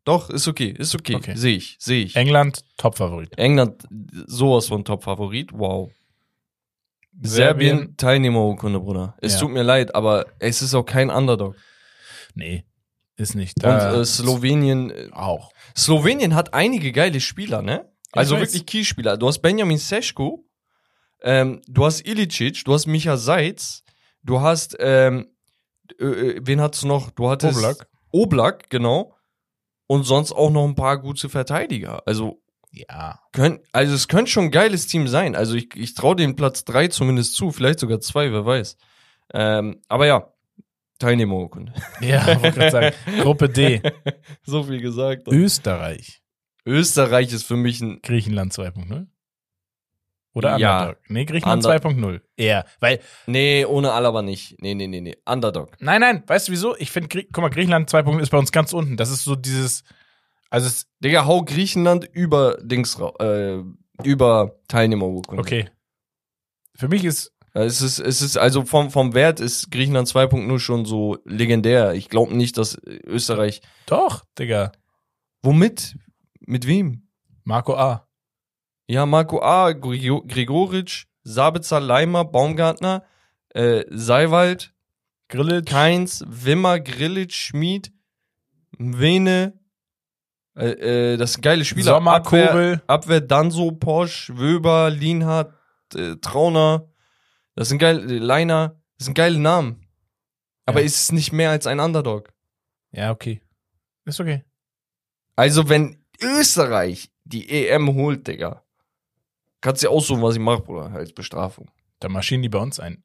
Doch, ist okay. Okay. Sehe ich. England, Top-Favorit. England, sowas von Top-Favorit, wow. Serbien, Teilnehmerurkunde, Bruder. Es tut mir leid, aber es ist auch kein Underdog. Nee, ist nicht. Und Slowenien auch. Slowenien hat einige geile Spieler, ne? Also wirklich Key-Spieler. Du hast Benjamin Seško, du hast Ilicic, du hast Micha Seitz, du hast, wen hattest du noch? Du hattest Oblak, genau. Und sonst auch noch ein paar gute Verteidiger. Also, ja. Es könnte schon ein geiles Team sein. Also ich traue dem Platz 3 zumindest zu, vielleicht sogar 2, wer weiß. Aber ja, Teilnehmerurkunde. Ja, wollte gerade sagen. Gruppe D. So viel gesagt. Österreich. Österreich ist für mich ein Griechenland 2.0. Oder Ja. Underdog? Nee, Griechenland 2.0. Eher, weil... Nee, ohne Alaba nicht. Nee. Underdog. Nein, weißt du wieso? Ich finde, guck mal, Griechenland 2.0 ist bei uns ganz unten. Das ist so dieses... Also es... Digga, hau Griechenland über über Teilnehmerurkunde. Okay. Für mich ist... Es ist also vom Wert ist Griechenland 2.0 schon so legendär. Ich glaube nicht, dass Österreich... Doch, Digga. Womit? Mit wem? Marco A. Ja, Marco A., Gregoritsch, Sabitzer, Leimer, Baumgartner, Seiwald, Grillitsch. Keins, Wimmer, Grillitsch, Schmid, Mwene, das sind geile Spieler. Sommer, Kobel. Abwehr Danso, Posch, Wöber, Lienhardt, Trauner, das sind geile, Leiner, das sind geile Namen. Aber Ja. ist es nicht mehr als ein Underdog? Ja, okay. Ist okay. Also wenn Österreich die EM holt, Digga, kannst du dir aussuchen, was ich mache, Bruder, als Bestrafung. Da marschieren die bei uns ein.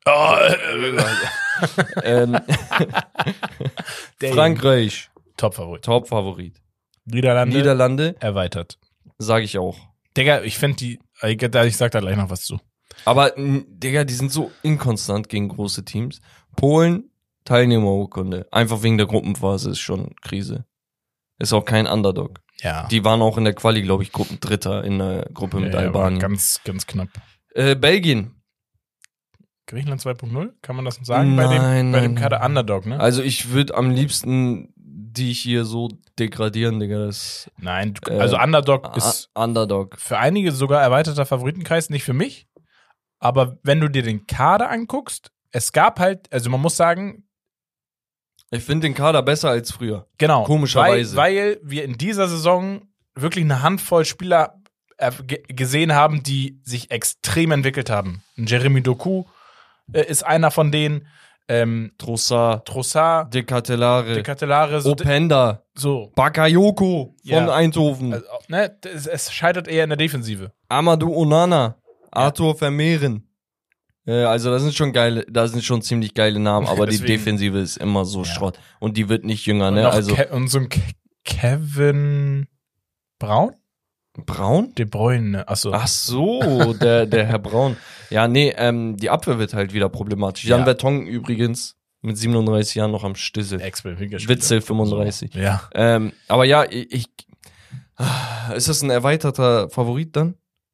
Frankreich, Top-Favorit. Top-Favorit. Niederlande erweitert. Sage ich auch. Digga, ich finde ich sag da gleich noch was zu. Aber, Digga, die sind so inkonstant gegen große Teams. Polen, Teilnehmerurkunde. Einfach wegen der Gruppenphase ist schon Krise. Ist auch kein Underdog. Ja. Die waren auch in der Quali, glaube ich, Gruppendritter in der Gruppe mit Albanien. Ganz, ganz knapp. Belgien. Griechenland 2.0, kann man das sagen? Nein, bei dem Kader Underdog, ne? Also ich würde am liebsten die hier so degradieren, Digga. Das, Nein, also Underdog ist Underdog. für einige sogar erweiterter Favoritenkreis, nicht für mich. Aber wenn du dir den Kader anguckst, es gab halt, also man muss sagen, Ich finde den Kader besser als früher. genau, Komischerweise. weil wir in dieser Saison wirklich eine Handvoll Spieler gesehen haben, die sich extrem entwickelt haben. Jeremy Doku ist einer von denen. Trossard, Decatelare, so, Openda, so. Bakayoko von Ja. Eindhoven, Also, ne, es scheitert eher in der Defensive. Amadou Onana, Arthur Vermeeren. Also das sind schon ziemlich geile Namen, aber die Deswegen- Defensive ist immer so Ja. Schrott. Und die wird nicht jünger, Und, ne? noch Also und so ein Kevin Braun? Braun? De Bruyne, achso. Ach so, der Herr Braun. Ja, nee, die Abwehr wird halt wieder problematisch. Jan Ja. Vertonghen übrigens mit 37 Jahren noch am Stissel. Witzel 35. So. Ja. Aber ja, ist das ein erweiterter Favorit dann?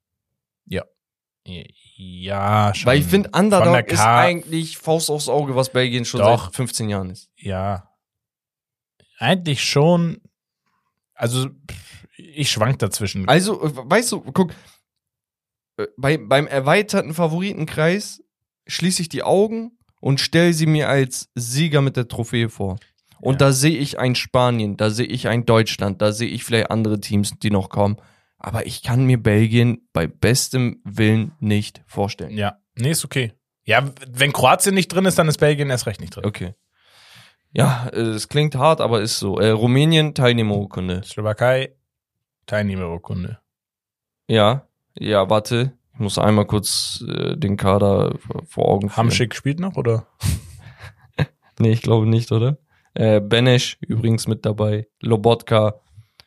Ja, schon. Weil ich finde, Von der Underdog ist K- eigentlich Faust aufs Auge, was Belgien schon Doch. seit 15 Jahren ist. Ja. Eigentlich schon. Also, ich schwank dazwischen. Also, weißt du, guck, beim erweiterten Favoritenkreis schließe ich die Augen und stelle sie mir als Sieger mit der Trophäe vor. Und Ja. da sehe ich ein Spanien, da sehe ich ein Deutschland, da sehe ich vielleicht andere Teams, die noch kommen. Aber ich kann mir Belgien bei bestem Willen nicht vorstellen. Ja. Nee, ist okay. Ja, wenn Kroatien nicht drin ist, dann ist Belgien erst recht nicht drin. Okay. Ja, es klingt hart, aber ist so. Rumänien, Teilnehmerurkunde. Slowakei, Teilnehmerurkunde. Ja, warte. Ich muss einmal kurz den Kader vor Augen führen. Hamschick spielt noch, oder? Nee, ich glaube nicht, oder? Benesch übrigens mit dabei. Lobotka.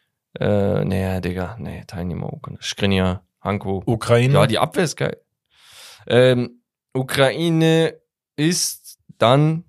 Nee, Teilnehmerurkunde. Skriniar, Hanko. Ukraine. Ja, die Abwehr ist geil. Ukraine ist dann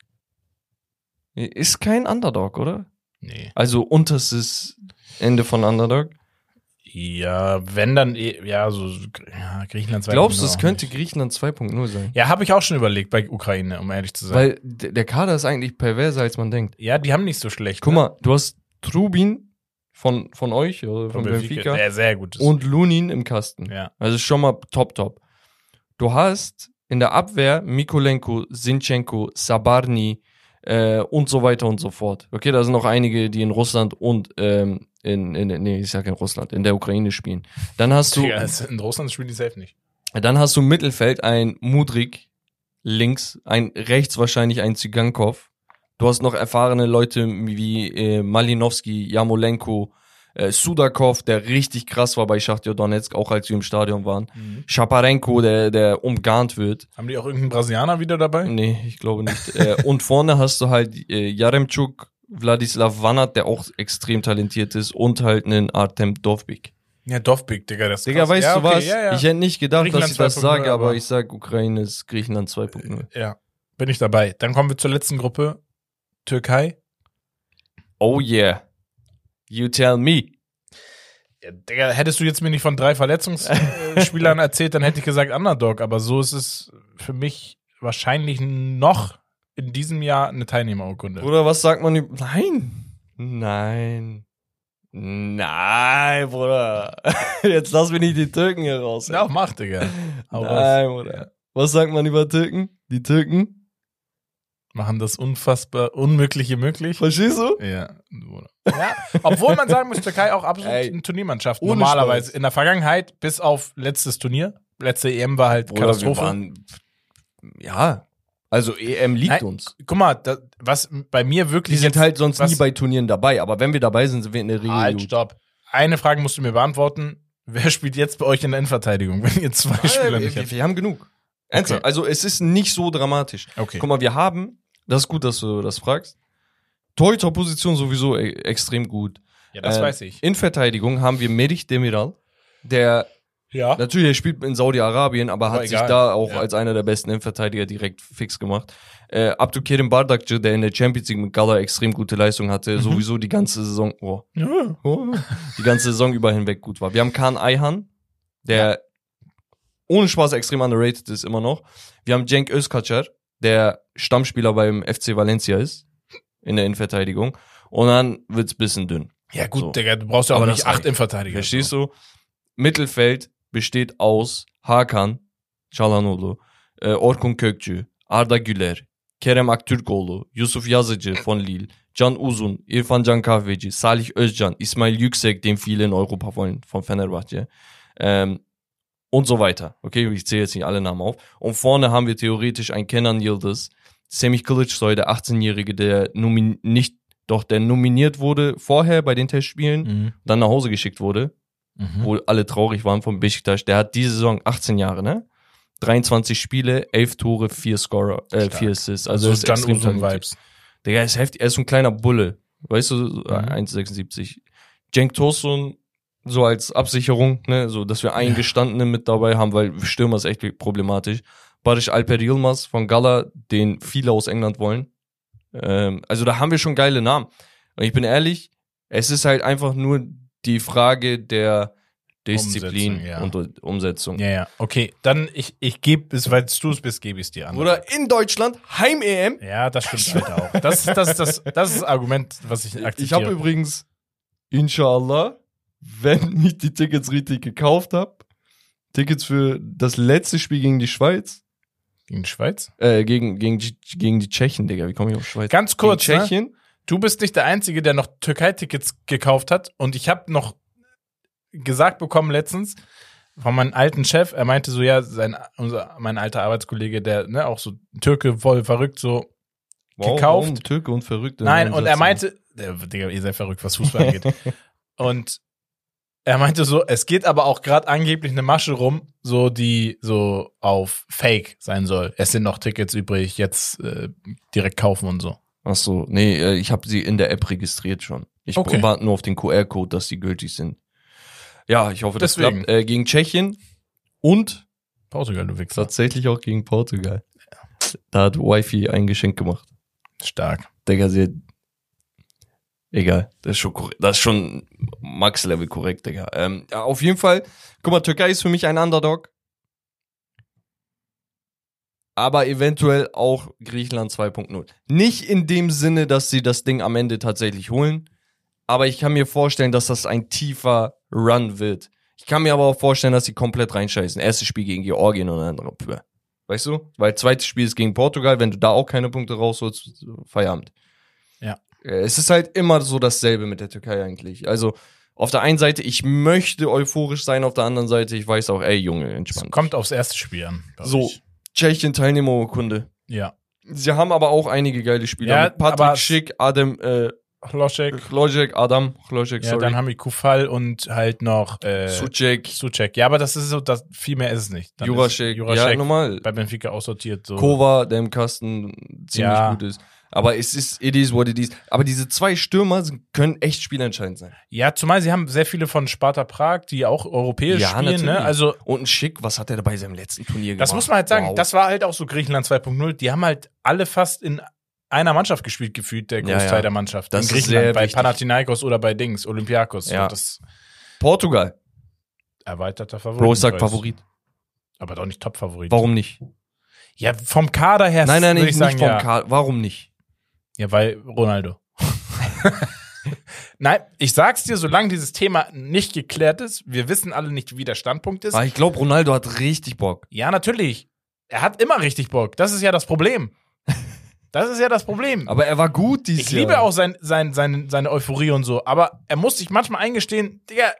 ist kein Underdog, oder? Nee. Also unterstes Ende von Underdog. Ja, wenn dann, Griechenland 2.0. Glaubst du, es auch könnte nicht. Griechenland 2.0 sein? Ja, habe ich auch schon überlegt bei Ukraine, um ehrlich zu sein. Weil der Kader ist eigentlich perverser, als man denkt. Ja, die haben nicht so schlecht. Guck mal, du hast Trubin, von euch, oder von Benfica. Sehr, sehr gut. Und Lunin im Kasten. Ja. Also schon mal top. Du hast in der Abwehr Mikolenko, Zinchenko, Sabarny und so weiter und so fort. Okay, da sind noch einige, die in Russland und ich sag in Russland, in der Ukraine spielen. Dann hast du in Russland spielen die safe nicht. Dann hast du im Mittelfeld ein Mudryk links, rechts wahrscheinlich ein Zygankov. Du hast noch erfahrene Leute wie Malinowski, Jarmolenko, Sudakov, der richtig krass war bei Schachtar Donetsk, auch als wir im Stadion waren. Schaparenko, der umgarnt wird. Haben die auch irgendeinen Brasilianer wieder dabei? Nee, ich glaube nicht. Und vorne hast du halt Jaremchuk, Wladislav Vanat, der auch extrem talentiert ist, und halt einen Artem Dovbyk. Ja, Dovbyk, Digga, das ist Digga, krass. weißt du was? Ja. Ich hätte nicht gedacht, dass ich das 2.0, sage, aber ich sag, Ukraine ist Griechenland 2.0. Ja, bin ich dabei. Dann kommen wir zur letzten Gruppe. Türkei. Oh yeah. You tell me. Ja, Digga, hättest du jetzt mir nicht von 3 Verletzungsspielern erzählt, dann hätte ich gesagt Underdog. Aber so ist es für mich wahrscheinlich noch in diesem Jahr eine Teilnehmerurkunde. Bruder, was sagt man? Nein, Bruder. Jetzt lass mich nicht die Türken hier raus. Ja, mach, Digga. Nein, Bruder. Ja. Was sagt man über Türken? Die Türken machen das unfassbar Unmögliche möglich. Verstehst du? Ja. Obwohl man sagen muss, Türkei auch absolut eine Turniermannschaft. Normalerweise. Spaß. In der Vergangenheit, bis auf letztes Turnier. Letzte EM war halt Katastrophe. Also EM liegt uns. Guck mal, was bei mir wirklich. Die sind halt sonst nie bei Turnieren dabei, aber wenn wir dabei sind, sind wir in der Regel halt, gut. Stopp. Eine Frage musst du mir beantworten. Wer spielt jetzt bei euch in der Innenverteidigung, wenn ihr 2 Spieler nicht habt? Wir haben genug. Okay. Also es ist nicht so dramatisch. Okay. Guck mal, wir haben, das ist gut, dass du das fragst, Torhüterposition sowieso extrem gut. Ja, das weiß ich. In Verteidigung haben wir Merih Demiral, der natürlich, er spielt in Saudi-Arabien, aber hat sich da auch als einer der besten Innenverteidiger direkt fix gemacht. Abdülkerim Bardakçı, der in der Champions League mit Gala extrem gute Leistung hatte, sowieso die ganze Saison, die ganze Saison über hinweg gut war. Wir haben Kaan Ayhan, der ohne Spaß extrem underrated ist immer noch. Wir haben Cenk Özkacar, der Stammspieler beim FC Valencia ist, in der Innenverteidigung. Und dann wird's bisschen dünn. Ja gut, so. Digga, du brauchst ja auch nicht 8 Innenverteidiger. Verstehst du? Mittelfeld besteht aus Hakan Çalhanoğlu, Orkun Kökçü, Arda Güler, Kerem Aktürkoğlu, Yusuf Yazıcı von Lille, Can Uzun, İrfan Can Kahveci, Salih Özcan, İsmail Yüksek, den viele in Europa wollen, von Fenerbahçe. Und so weiter. Okay, ich zähle jetzt nicht alle Namen auf. Und vorne haben wir theoretisch einen Kenan Yıldız, Semih Kılıçsoy, der 18-Jährige, der nominiert wurde vorher bei den Testspielen, dann nach Hause geschickt wurde, wo alle traurig waren vom Beşiktaş. Der hat diese Saison 18 Jahre, ne? 23 Spiele, 11 Tore, 4 Assists. Also ist extrem Vibes. Der ist heftig, er ist so ein kleiner Bulle. Weißt du, 1,76. Cenk Tosun, so als Absicherung, ne, so, dass wir einen Gestandenen mit dabei haben, weil Stürmer ist echt problematisch. Barış Alper Yılmaz von Gala, den viele aus England wollen. Also da haben wir schon geile Namen. Und ich bin ehrlich, es ist halt einfach nur die Frage der Disziplin und Umsetzung. Ja. Okay, dann ich gebe, weil du es bist, gebe ich es dir an. Oder in Deutschland, Heim-EM. Ja, das stimmt halt auch. Das ist das Argument, was ich akzeptiere. Ich habe übrigens, inshallah, wenn ich die Tickets richtig gekauft habe, Tickets für das letzte Spiel gegen die Schweiz. Gegen die Schweiz? Gegen die Tschechen, Digga. Wie komme ich auf Schweiz? Ganz kurz, gegen Tschechien. Ne? Du bist nicht der Einzige, der noch Türkei-Tickets gekauft hat. Und ich habe noch gesagt bekommen letztens von meinem alten Chef, er meinte so, ja, mein alter Arbeitskollege, der ne, auch so Türke voll verrückt so gekauft. Warum Türke und verrückt? Nein, und er meinte, Digga, ihr seid verrückt, was Fußball angeht. Und er meinte so, es geht aber auch gerade angeblich eine Masche rum, so die so auf Fake sein soll. Es sind noch Tickets übrig, jetzt direkt kaufen und so. Ach so, nee, ich habe sie in der App registriert schon. Ich warte nur auf den QR-Code, dass die gültig sind. Ja, ich hoffe, das klappt. Gegen Tschechien und Portugal, du Wichser. Tatsächlich auch gegen Portugal. Ja. Da hat Wifi ein Geschenk gemacht. Stark. Digga, egal, das ist schon Max-Level korrekt, Digga. Ja, auf jeden Fall, guck mal, Türkei ist für mich ein Underdog. Aber eventuell auch Griechenland 2.0. Nicht in dem Sinne, dass sie das Ding am Ende tatsächlich holen, aber ich kann mir vorstellen, dass das ein tiefer Run wird. Ich kann mir aber auch vorstellen, dass sie komplett reinscheißen. Erstes Spiel gegen Georgien und dann weißt du? Weil zweites Spiel ist gegen Portugal, wenn du da auch keine Punkte rausholst, Feierabend. Ja. Es ist halt immer so dasselbe mit der Türkei eigentlich. Also auf der einen Seite, ich möchte euphorisch sein, auf der anderen Seite, ich weiß auch, ey Junge, entspannt. Kommt aufs erste Spiel an. So, Tschechien Teilnehmerurkunde. Ja. Sie haben aber auch einige geile Spieler. Ja, mit Patrick Schick, Adam, Hložek. Adam Hložek, Ja, sorry. dann haben wir Kufal und halt noch Souček. Ja, aber das ist so, viel mehr ist es nicht. Dann Jurasek, ist ja, normal. bei Benfica aussortiert. So. Kova, der im Kasten ziemlich gut ist. Aber it is what it is. Aber diese zwei Stürmer können echt spielentscheidend sein. Ja, zumal sie haben sehr viele von Sparta Prag, die auch europäisch spielen. Natürlich. Ne? Also, und ein Schick, was hat er bei seinem letzten Turnier gemacht? das muss man halt sagen, Wow. das war halt auch so Griechenland 2.0. Die haben halt alle fast in einer Mannschaft gespielt, gefühlt, der Großteil der Mannschaft. Das in ist Griechenland, sehr bei wichtig. Panathinaikos oder bei Olympiakos. Ja. So, das Portugal. erweiterter Favorit. Bro, ich sag Favorit. Aber doch nicht Top-Favorit. Warum nicht? Ja, vom Kader her Nein, würde ich nicht sagen, vom ja. Kader. Warum nicht? Ja, weil Ronaldo. Nein, ich sag's dir, solange dieses Thema nicht geklärt ist, wir wissen alle nicht, wie der Standpunkt ist. Aber ich glaube, Ronaldo hat richtig Bock. Ja, natürlich. Er hat immer richtig Bock. Das ist ja das Problem. Das ist ja das Problem. Aber er war gut dieses Ich Jahr. liebe auch seine Euphorie und so, aber er muss sich manchmal eingestehen, Digga,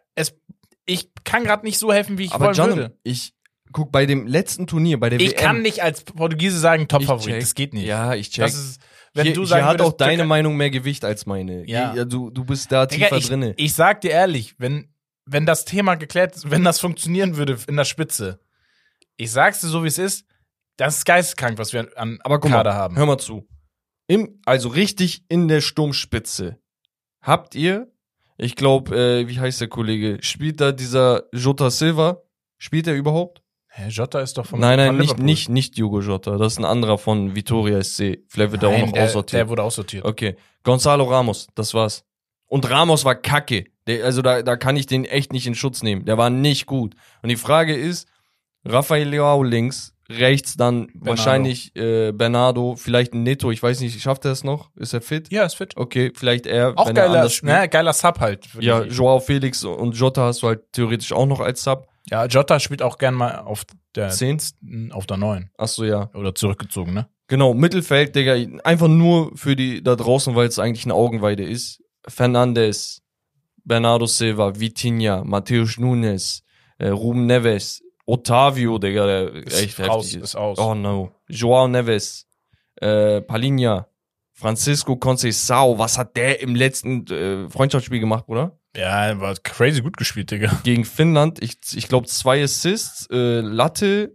ich kann gerade nicht so helfen, wie ich Aber wollen John, würde. guck, bei dem letzten Turnier, bei der Ich WM. kann nicht als Portugiese sagen, Top-Favorit. check. Das geht nicht. Ja, ich check. Das ist, wenn hier, du hier sagen hat auch würdest, deine Türkei- Meinung mehr Gewicht als meine. Ja. Du bist da Digga, tiefer drinne. ich sag dir ehrlich, wenn das Thema geklärt ist, wenn das funktionieren würde in der Spitze, ich sag's dir so, wie es ist, das ist geisteskrank, was wir an Aber guck Kader mal, haben. hör mal zu. Also richtig in der Sturmspitze habt ihr, ich glaube, wie heißt der Kollege? Spielt da dieser Jota Silva? Spielt er überhaupt? Hä, Jota ist doch von Nein, von Liverpool. nicht Diogo Jota. Das ist ein anderer von Vitoria SC. Vielleicht wird er auch Nein, noch der aussortiert. wurde aussortiert. Okay. Gonzalo Ramos, das war's. Und Ramos war kacke. Da kann ich den echt nicht in Schutz nehmen. Der war nicht gut. Und die Frage ist, Rafael Leao links, rechts dann wahrscheinlich Bernardo, vielleicht ein Neto, ich weiß nicht, schafft er es noch? Ist er fit? Ja, ist fit. Okay, vielleicht er, Auch wenn er geiler, anders spielt. geiler Sub halt. finde Ja, ich. Joao Felix und Jota hast du halt theoretisch auch noch als Sub. Ja, Jota spielt auch gern mal auf der 10? auf der 9. Achso, ja. Oder zurückgezogen, ne? Genau, Mittelfeld, Digga, einfach nur für die da draußen, weil es eigentlich eine Augenweide ist. Fernandes, Bernardo Silva, Vitinha, Mateus Nunes, Ruben Neves, Otavio, Digga, der echt raus, heftig ist aus. Oh no. Joao Neves, Palinha, Francisco Conceição, was hat der im letzten Freundschaftsspiel gemacht, Bruder? Ja, war crazy gut gespielt, Digga. Gegen Finnland, ich glaube 2 Assists, Latte,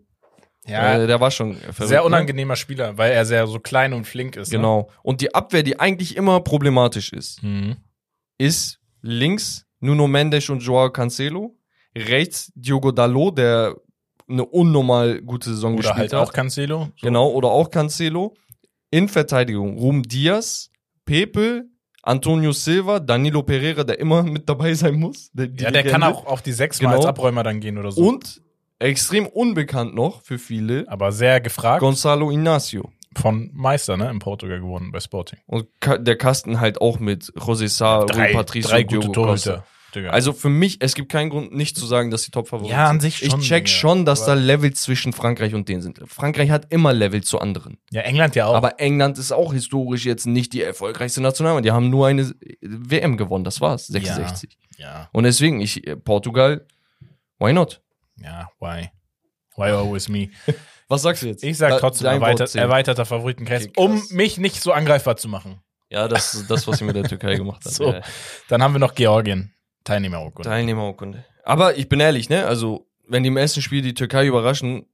Ja, der war schon verrückt, sehr ne? unangenehmer Spieler, weil er sehr so klein und flink ist. Genau. Und die Abwehr, die eigentlich immer problematisch ist, Ne? ist links Nuno Mendes und Joao Cancelo, rechts Diogo Dalot, der eine unnormal gute Saison Oder gespielt halt hat. auch Cancelo. So. Genau, oder auch Cancelo. In Verteidigung Ruben Diaz, Pepe, Antonio Silva, Danilo Pereira, der immer mit dabei sein muss. Die Ja, der kann Legende. auch auf die 6 mal Genau. als Abräumer dann gehen oder so. Und extrem unbekannt noch für viele, Aber sehr gefragt. Gonzalo Inácio. Von Meister, ne? In Portugal gewonnen bei Sporting. Und der Kasten halt auch mit José Sá, Rui Patricio drei und gute Diogo Costa. Torhüter. Digga. Also für mich, es gibt keinen Grund, nicht zu sagen, dass die Top-Favoriten Ja, an sind. sich schon, Ich check Digga. schon, dass da Aber- Levels zwischen Frankreich und denen sind. Frankreich hat immer Level zu anderen. ja, England ja auch. Aber England ist auch historisch jetzt nicht die erfolgreichste Nationalmannschaft. Die haben nur eine WM gewonnen, das war's, 66. ja, Und deswegen, Portugal, why not? ja, why? Why always me? Was sagst du jetzt? Ich sag trotzdem Dein Wort zählt. erweiterter Favoritenkreis, Okay, krass. um mich nicht so angreifbar zu machen. Ja, das ist das, was sie mit der Türkei gemacht hat. So. Ja. Dann haben wir noch Georgien. Teilnehmerurkunde. Teilnehmerurkunde. Aber ich bin ehrlich, ne? Also, wenn die im ersten Spiel die Türkei überraschen,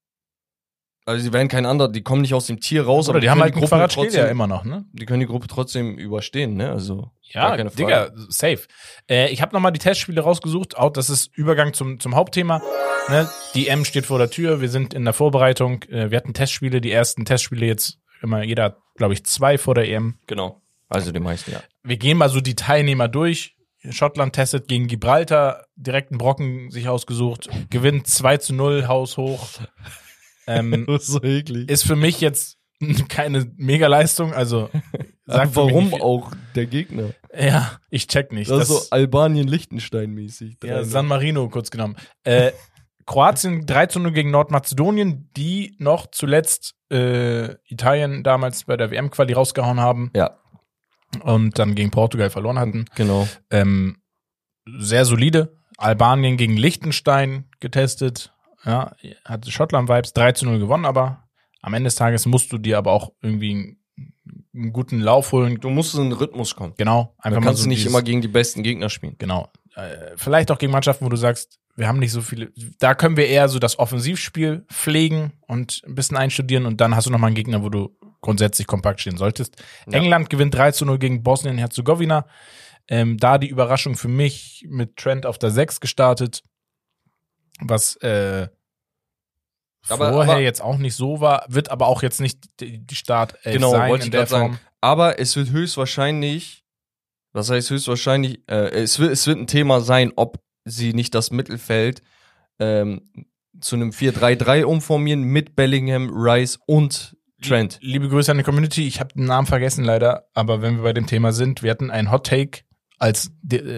also sie werden kein anderer, die kommen nicht aus dem Tier raus, Oder die haben können halt einen Quaratschkelia trotzdem, immer noch, ne? die können die Gruppe trotzdem überstehen, ne? Also, Ja, gar keine Frage. Digga, safe. Ich habe nochmal die Testspiele rausgesucht. Auch das ist Übergang zum Hauptthema. Ne? Die EM steht vor der Tür. Wir sind in der Vorbereitung. Wir hatten Testspiele. Die ersten Testspiele jetzt immer, jeder hat, glaube ich, 2 vor der EM. Genau. Also die meisten, ja. Wir gehen mal so die Teilnehmer durch. Schottland testet gegen Gibraltar. Direkt einen Brocken sich ausgesucht. Gewinnt 2-0, haushoch. Das ist so eklig. Ist für mich jetzt keine Mega-Leistung. Also, sagt für mich Warum nicht viel. auch? der Gegner. Ja, ich check nicht. Das ist so Albanien-Liechtenstein-mäßig. Ja, San Marino kurz genommen. Kroatien 3:0 gegen Nordmazedonien, die noch zuletzt Italien damals bei der WM-Quali rausgehauen haben. Ja. Und dann gegen Portugal verloren hatten. Genau. Sehr solide. Albanien gegen Liechtenstein getestet. Ja, hatte Schottland-Vibes, 3:0 gewonnen, aber am Ende des Tages musst du dir aber auch irgendwie einen guten Lauf holen. Du musst in den Rhythmus kommen. Genau. Einfach kannst du nicht immer gegen die besten Gegner spielen. Genau. Vielleicht auch gegen Mannschaften, wo du sagst, wir haben nicht so viele, da können wir eher so das Offensivspiel pflegen und ein bisschen einstudieren und dann hast du nochmal einen Gegner, wo du grundsätzlich kompakt stehen solltest. Ja. England gewinnt 3:0 gegen Bosnien-Herzegowina. Da die Überraschung für mich mit Trent auf der 6 gestartet, was vorher jetzt auch nicht so war, wird aber auch jetzt nicht die Startelf sein wollte in ich der gerade Form. sagen. Aber es wird höchstwahrscheinlich, was heißt höchstwahrscheinlich, es wird ein Thema sein, ob sie nicht das Mittelfeld zu einem 4-3-3 umformieren mit Bellingham, Rice und Trent. Liebe Grüße an die Community, ich habe den Namen vergessen leider, aber wenn wir bei dem Thema sind, wir hatten einen Hot Take als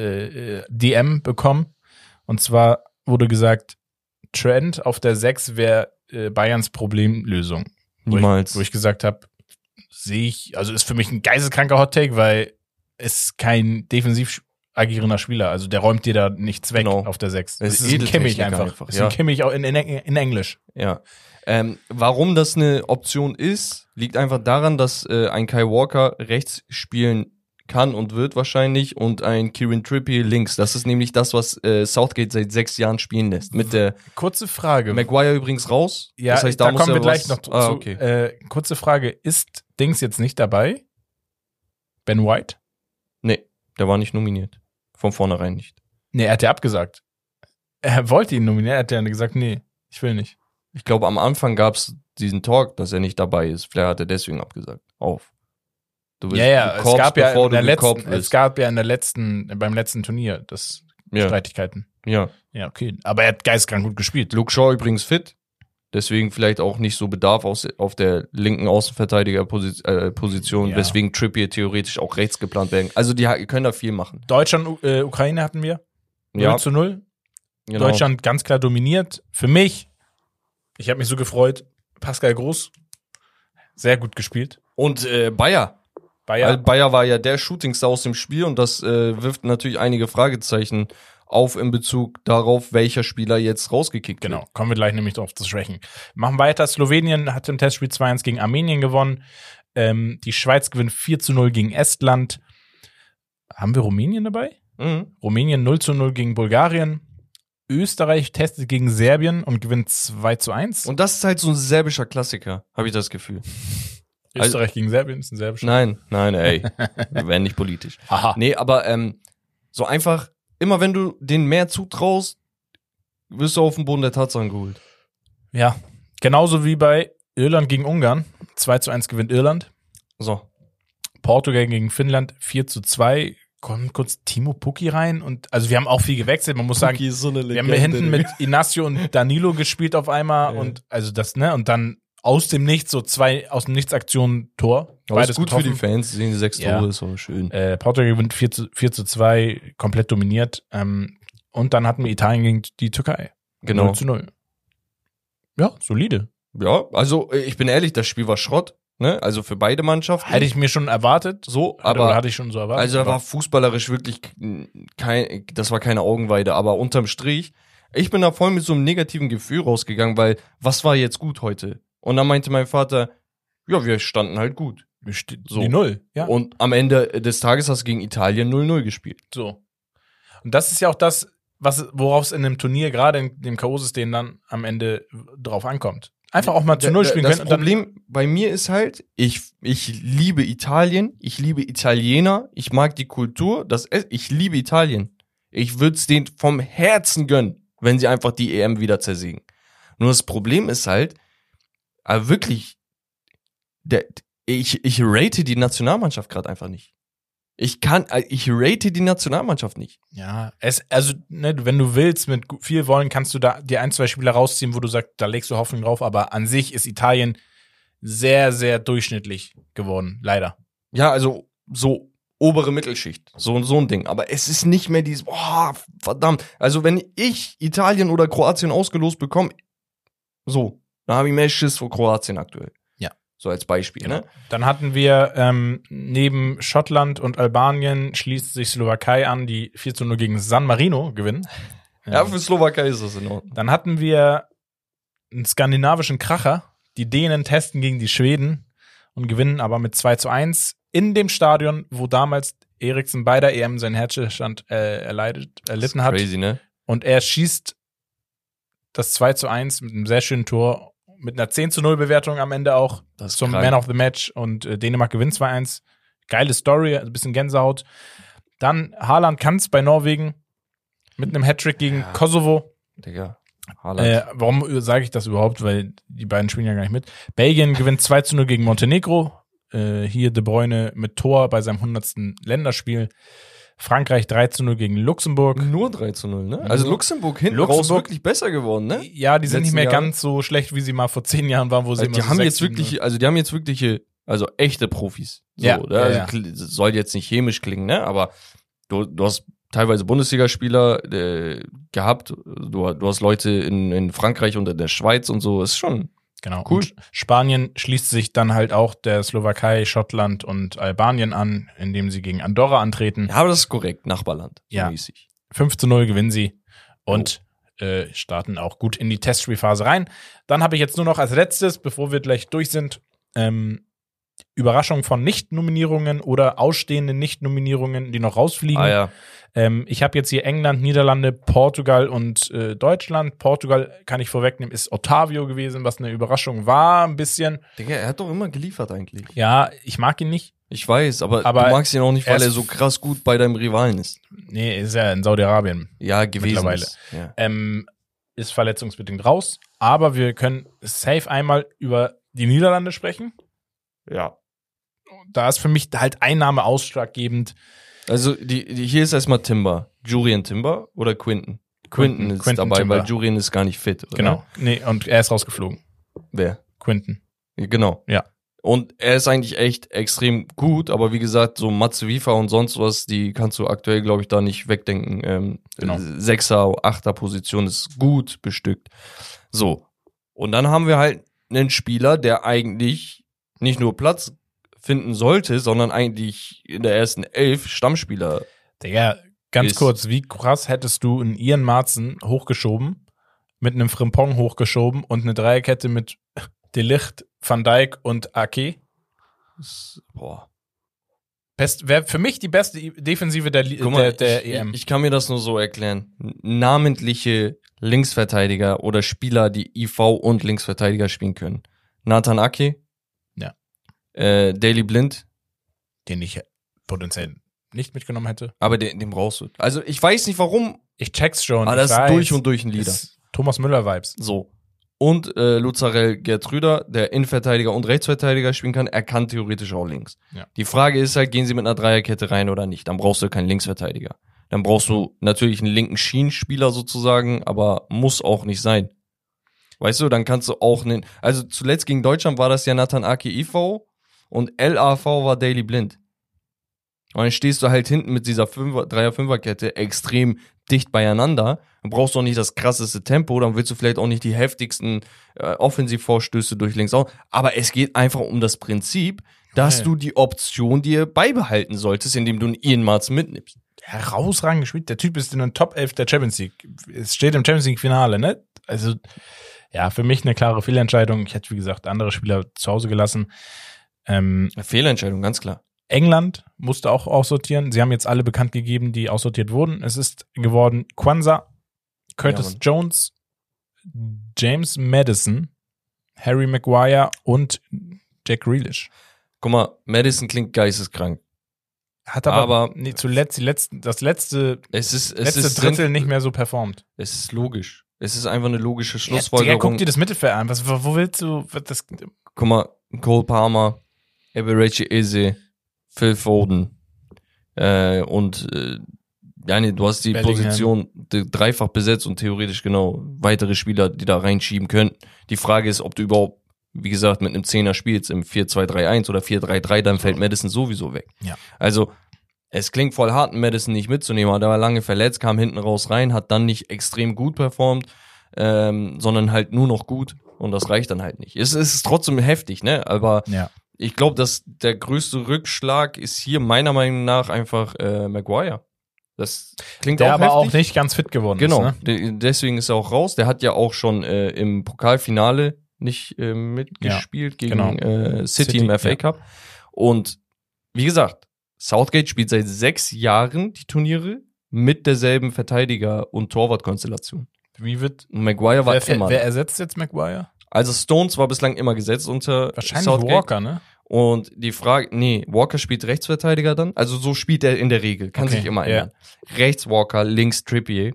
DM bekommen und zwar wurde gesagt, Trent auf der 6 wäre Bayerns Problemlösung. Niemals. Wo ich gesagt habe, sehe ich, also ist für mich ein geisteskranker Hot Take, weil es kein defensiv agierender Spieler, also der räumt dir da nichts weg auf der 6. Das ist ein Kimmich einfach. Das ist ein Kimmich auch in Englisch. Ja. Warum das eine Option ist, liegt einfach daran, dass ein Kai Walker rechts spielen kann und wird wahrscheinlich und ein Kieran Trippier links. Das ist nämlich das, was Southgate seit 6 Jahren spielen lässt. Mit der kurze Frage. Maguire übrigens raus. Ja, das heißt, da kommen wir gleich noch zu. Okay. Kurze Frage, ist Dings jetzt nicht dabei? Ben White? Nee, der war nicht nominiert. Von vornherein nicht. Nee, er hat ja abgesagt. Er wollte ihn nominieren, er hat ja gesagt, nee, ich will nicht. Ich glaube, am Anfang gab es diesen Talk, dass er nicht dabei ist. Vielleicht hat er deswegen abgesagt. Du bist es gab ja beim letzten Turnier Streitigkeiten. Ja. Ja, okay. Aber er hat geisteskrank gut gespielt. Luke Shaw übrigens fit. Deswegen vielleicht auch nicht so Bedarf auf der linken Außenverteidigerposition, Ja. weswegen Trippier theoretisch auch rechts geplant werden. Also die können da viel machen. Deutschland, Ukraine hatten wir. 0:0. Genau. Deutschland ganz klar dominiert. Für mich, ich habe mich so gefreut, Pascal Groß, sehr gut gespielt. Und Bayer. Bayer war ja der Shootingstar aus dem Spiel und das wirft natürlich einige Fragezeichen auf in Bezug darauf, welcher Spieler jetzt rausgekickt wird. Genau, kommen wir gleich nämlich drauf zu sprechen. Machen weiter. Slowenien hat im Testspiel 2:1 gegen Armenien gewonnen. Die Schweiz gewinnt 4:0 gegen Estland. Haben wir Rumänien dabei? Mhm. Rumänien 0:0 gegen Bulgarien. Österreich testet gegen Serbien und gewinnt 2:1. Und das ist halt so ein serbischer Klassiker, habe ich das Gefühl. Österreich gegen Serbien ist ein serbischer. Nein, ey. Wir werden nicht politisch. Aha. Nee, aber so einfach, immer wenn du denen mehr zutraust, wirst du auf den Boden der Tatsachen geholt. Ja, genauso wie bei Irland gegen Ungarn. 2:1 gewinnt Irland. So. Portugal gegen Finnland 4:2. Kommt kurz Timo Pukki rein und also wir haben auch viel gewechselt. Man muss sagen, ist so eine wir haben hinten mit Inacio und Danilo gespielt auf einmal und also das, ne, und dann aus dem Nichts, so 2 aus dem Nichts Aktionen Tor. Aber ist gut getroffen. Für die Fans, sehen die 6 Tore, ist auch schön. Portugal gewinnt 4:2, komplett dominiert. Und dann hatten wir Italien gegen die Türkei. Genau. 0:0. Ja, solide. Ja, also ich bin ehrlich, das Spiel war Schrott, ne? Also für beide Mannschaften. Hätte ich mir schon erwartet, aber hatte ich schon so erwartet. Also da war fußballerisch wirklich das war keine Augenweide, aber unterm Strich, ich bin da voll mit so einem negativen Gefühl rausgegangen, weil was war jetzt gut heute? Und dann meinte mein Vater, ja, wir standen halt gut. So. Die 0, ja. Und am Ende des Tages hast du gegen Italien 0:0 gespielt. So. Und das ist ja auch das, worauf es in einem Turnier, gerade in dem K.O.-System dann am Ende drauf ankommt. Einfach auch mal zu 0 spielen können. Das Problem bei mir ist halt, ich liebe Italien, ich liebe Italiener, ich mag die Kultur, ich liebe Italien. Ich würde es denen vom Herzen gönnen, wenn sie einfach die EM wieder zersägen. Nur das Problem ist halt, aber wirklich, ich rate die Nationalmannschaft gerade einfach nicht. Ich rate die Nationalmannschaft nicht. Ja, wenn du willst, mit viel Wollen, kannst du da dir 1, 2 Spieler rausziehen, wo du sagst, da legst du Hoffnung drauf, aber an sich ist Italien sehr, sehr durchschnittlich geworden, leider. Ja, also so obere Mittelschicht. So ein Ding. Aber es ist nicht mehr dieses, boah, verdammt. Also wenn ich Italien oder Kroatien ausgelost bekomme, so, dann habe ich mehr Schiss vor Kroatien aktuell. Ja. So als Beispiel, Genau. ne? Dann hatten wir neben Schottland und Albanien schließt sich Slowakei an, die 4-0 gegen San Marino gewinnen. Ja, für Slowakei ist das in Ordnung. Dann hatten wir einen skandinavischen Kracher. Die Dänen testen gegen die Schweden und gewinnen aber mit 2-1 in dem Stadion, wo damals Eriksen bei der EM seinen Herzstillstand erlitten hat. Crazy, ne? Und er schießt das 2-1 mit einem sehr schönen Tor, mit einer 10-0 Bewertung am Ende auch Das ist zum krank. Man of the Match und Dänemark gewinnt 2-1. Geile Story, ein bisschen Gänsehaut. Dann Haaland kann's bei Norwegen mit einem Hattrick gegen Kosovo. Digga. Haaland. Warum sage ich das überhaupt? Weil die beiden spielen ja gar nicht mit. Belgien gewinnt 2-0 gegen Montenegro. Hier De Bruyne mit Tor bei seinem 100. Länderspiel. Frankreich 3-0 gegen Luxemburg. Nur 3-0, ne? Also Nur- Luxemburg hinten raus wirklich besser geworden, ne? Ja, die sind nicht Letzten mehr Jahre. ganz so schlecht, wie sie mal vor 10 Jahren waren, wo sie Also immer die so haben 6, jetzt 7, wirklich, also die haben jetzt wirkliche, also echte Profis. So, Ja, ne? ja, Also ja. soll jetzt nicht chemisch klingen, ne? Aber du hast teilweise Bundesligaspieler gehabt, du hast Leute in Frankreich und in der Schweiz und so, ist schon Genau. Cool. Und Spanien schließt sich dann halt auch der Slowakei, Schottland und Albanien an, indem sie gegen Andorra antreten. Ja, aber das ist korrekt, Nachbarland. So Ja. mäßig. 5-0 gewinnen sie und starten auch gut in die Testspielphase rein. Dann habe ich jetzt nur noch als letztes, bevor wir gleich durch sind, Überraschung von Nicht-Nominierungen oder ausstehenden Nicht-Nominierungen, die noch rausfliegen. Ah ja. Ich habe jetzt hier England, Niederlande, Portugal und Deutschland. Portugal, kann ich vorwegnehmen, ist Otavio gewesen, was eine Überraschung war, ein bisschen. Digga, er hat doch immer geliefert eigentlich. Ja, ich mag ihn nicht. Ich weiß, aber Aber du magst ihn auch nicht, weil er ist- er so krass gut bei deinem Rivalen ist. Nee, ist ja in Saudi-Arabien. Ja, gewesen Mittlerweile. ist. Ja. Ist verletzungsbedingt raus. Aber wir können safe einmal über die Niederlande sprechen. Ja. Da ist für mich halt ein Name ausschlaggebend. Also hier ist erstmal Timber. Julian Timber oder Quinton? Quinton ist Quinton dabei, Timber. weil Julian ist gar nicht fit. Oder? Genau. Nee, und er ist rausgeflogen. Wer? Quinton. Genau. Ja. Und er ist eigentlich echt extrem gut, aber wie gesagt, so Matsuifa und sonst was, die kannst du aktuell, glaube ich, da nicht wegdenken. Genau. 6er, 8er Position ist gut bestückt. So. Und dann haben wir halt einen Spieler, der eigentlich nicht nur Platz finden sollte, sondern eigentlich in der ersten 11 Stammspieler. Digga, ganz Ist- kurz, wie krass hättest du einen Ian Marzen hochgeschoben, mit einem Frimpong hochgeschoben und eine Dreierkette mit De Ligt, Van Dijk und Ake? Boah. Wäre für mich die beste Defensive der Guck mal, der ich, EM. ich kann mir das nur so erklären. Namentliche Linksverteidiger oder Spieler, die IV und Linksverteidiger spielen können. Nathan Ake. Ja. Daley Blind. Den ich potenziell nicht mitgenommen hätte. Aber den brauchst du. Also ich weiß nicht warum, Ich check's schon. aber ich das ist weiß. durch und durch ein Lieder. Ist Thomas Müller-Vibes. So. Und Luzarel Gertrüder, der Innenverteidiger und Rechtsverteidiger spielen kann, er kann theoretisch auch links. Ja. Die Frage ist halt, gehen sie mit einer Dreierkette rein oder nicht? Dann brauchst du keinen Linksverteidiger. Dann brauchst du natürlich einen linken Schienenspieler sozusagen, aber muss auch nicht sein. Weißt du, dann kannst du auch einen, also zuletzt gegen Deutschland war das ja Nathan Ake IV und LAV war Daley Blind. Und dann stehst du halt hinten mit dieser Dreier-Fünfer-Kette extrem dicht beieinander. Dann brauchst du auch nicht das krasseste Tempo, dann willst du vielleicht auch nicht die heftigsten Offensivvorstöße durch links auch. Aber es geht einfach um das Prinzip, dass Ja. du die Option dir beibehalten solltest, indem du einen Ian Marzen mitnimmst. Herausragend gespielt. Der Typ ist in den Top 11 der Champions League. Es steht im Champions League Finale, ne? Also, ja, für mich eine klare Fehlentscheidung. Ich hätte, wie gesagt, andere Spieler zu Hause gelassen. Fehlentscheidung, ganz klar. England musste auch aussortieren. Sie haben jetzt alle bekannt gegeben, die aussortiert wurden. Es ist geworden Kwanzaa, Curtis Ja, Mann. Jones, James Maddison, Harry Maguire und Jack Grealish. Guck mal, Madison klingt geisteskrank. Hat aber, Aber- nee, zuletzt das letzte Es ist Drittel nicht mehr so performt. Es ist logisch. Es ist einfach eine logische Ja, Digga, Schlussfolgerung. guck dir das Mittelfeld an. Wo willst du das? Guck mal, Cole Palmer, Eberechi Eze, Phil Foden du hast die Bellingham. Position dreifach besetzt und theoretisch genau weitere Spieler, die da reinschieben können. Die Frage ist, ob du überhaupt, wie gesagt, mit einem Zehner spielst im 4-2-3-1 oder 4-3-3, dann fällt Madison sowieso weg. Ja. Also Es klingt voll hart, Madison nicht mitzunehmen, aber der war lange verletzt, kam hinten raus rein, hat dann nicht extrem gut performt, sondern halt nur noch gut und das reicht dann halt nicht. Es ist trotzdem heftig, ne? Aber ich glaube, dass der größte Rückschlag ist hier meiner Meinung nach einfach Maguire. Das klingt der auch aber heftig. auch nicht ganz fit geworden Genau, ist. Ne? deswegen ist er auch raus. Der hat ja auch schon im Pokalfinale nicht mitgespielt gegen City im FA Cup. Und wie gesagt, Southgate spielt seit 6 Jahren die Turniere mit derselben Verteidiger- und Torwartkonstellation. Wie wird Maguire war immer. Wer ersetzt jetzt Maguire? Also Stones war bislang immer gesetzt unter Wahrscheinlich Southgate. Walker, ne? Und die Frage, Walker spielt Rechtsverteidiger dann. Also so spielt er in der Regel. Kann sich immer ändern. Rechts Walker, links Trippier,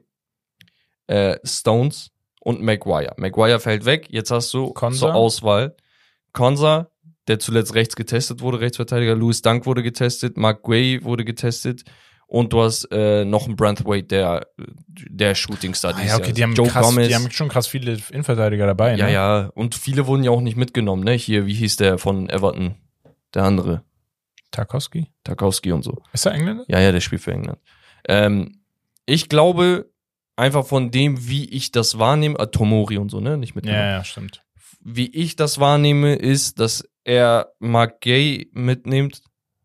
Stones und Maguire. Maguire fällt weg. Jetzt hast du zur Auswahl Konsa, der zuletzt rechts getestet wurde, Rechtsverteidiger. Lewis Dunk wurde getestet. Mark Guay wurde getestet. Und du hast noch einen Branthwaite, der Shootingstar dieses Jahr. Die haben schon krass viele Innenverteidiger dabei, ne? Ja. Und viele wurden ja auch nicht mitgenommen, ne? Hier, wie hieß der von Everton? Der andere. Tarkowski und so. Ist er Engländer? Ja, der spielt für England. Ich glaube, einfach von dem, wie ich das wahrnehme, Tomori und so, ne? Nicht mitgenommen. Ja, stimmt. Wie ich das wahrnehme, ist, dass er Mark Guay mitnimmt,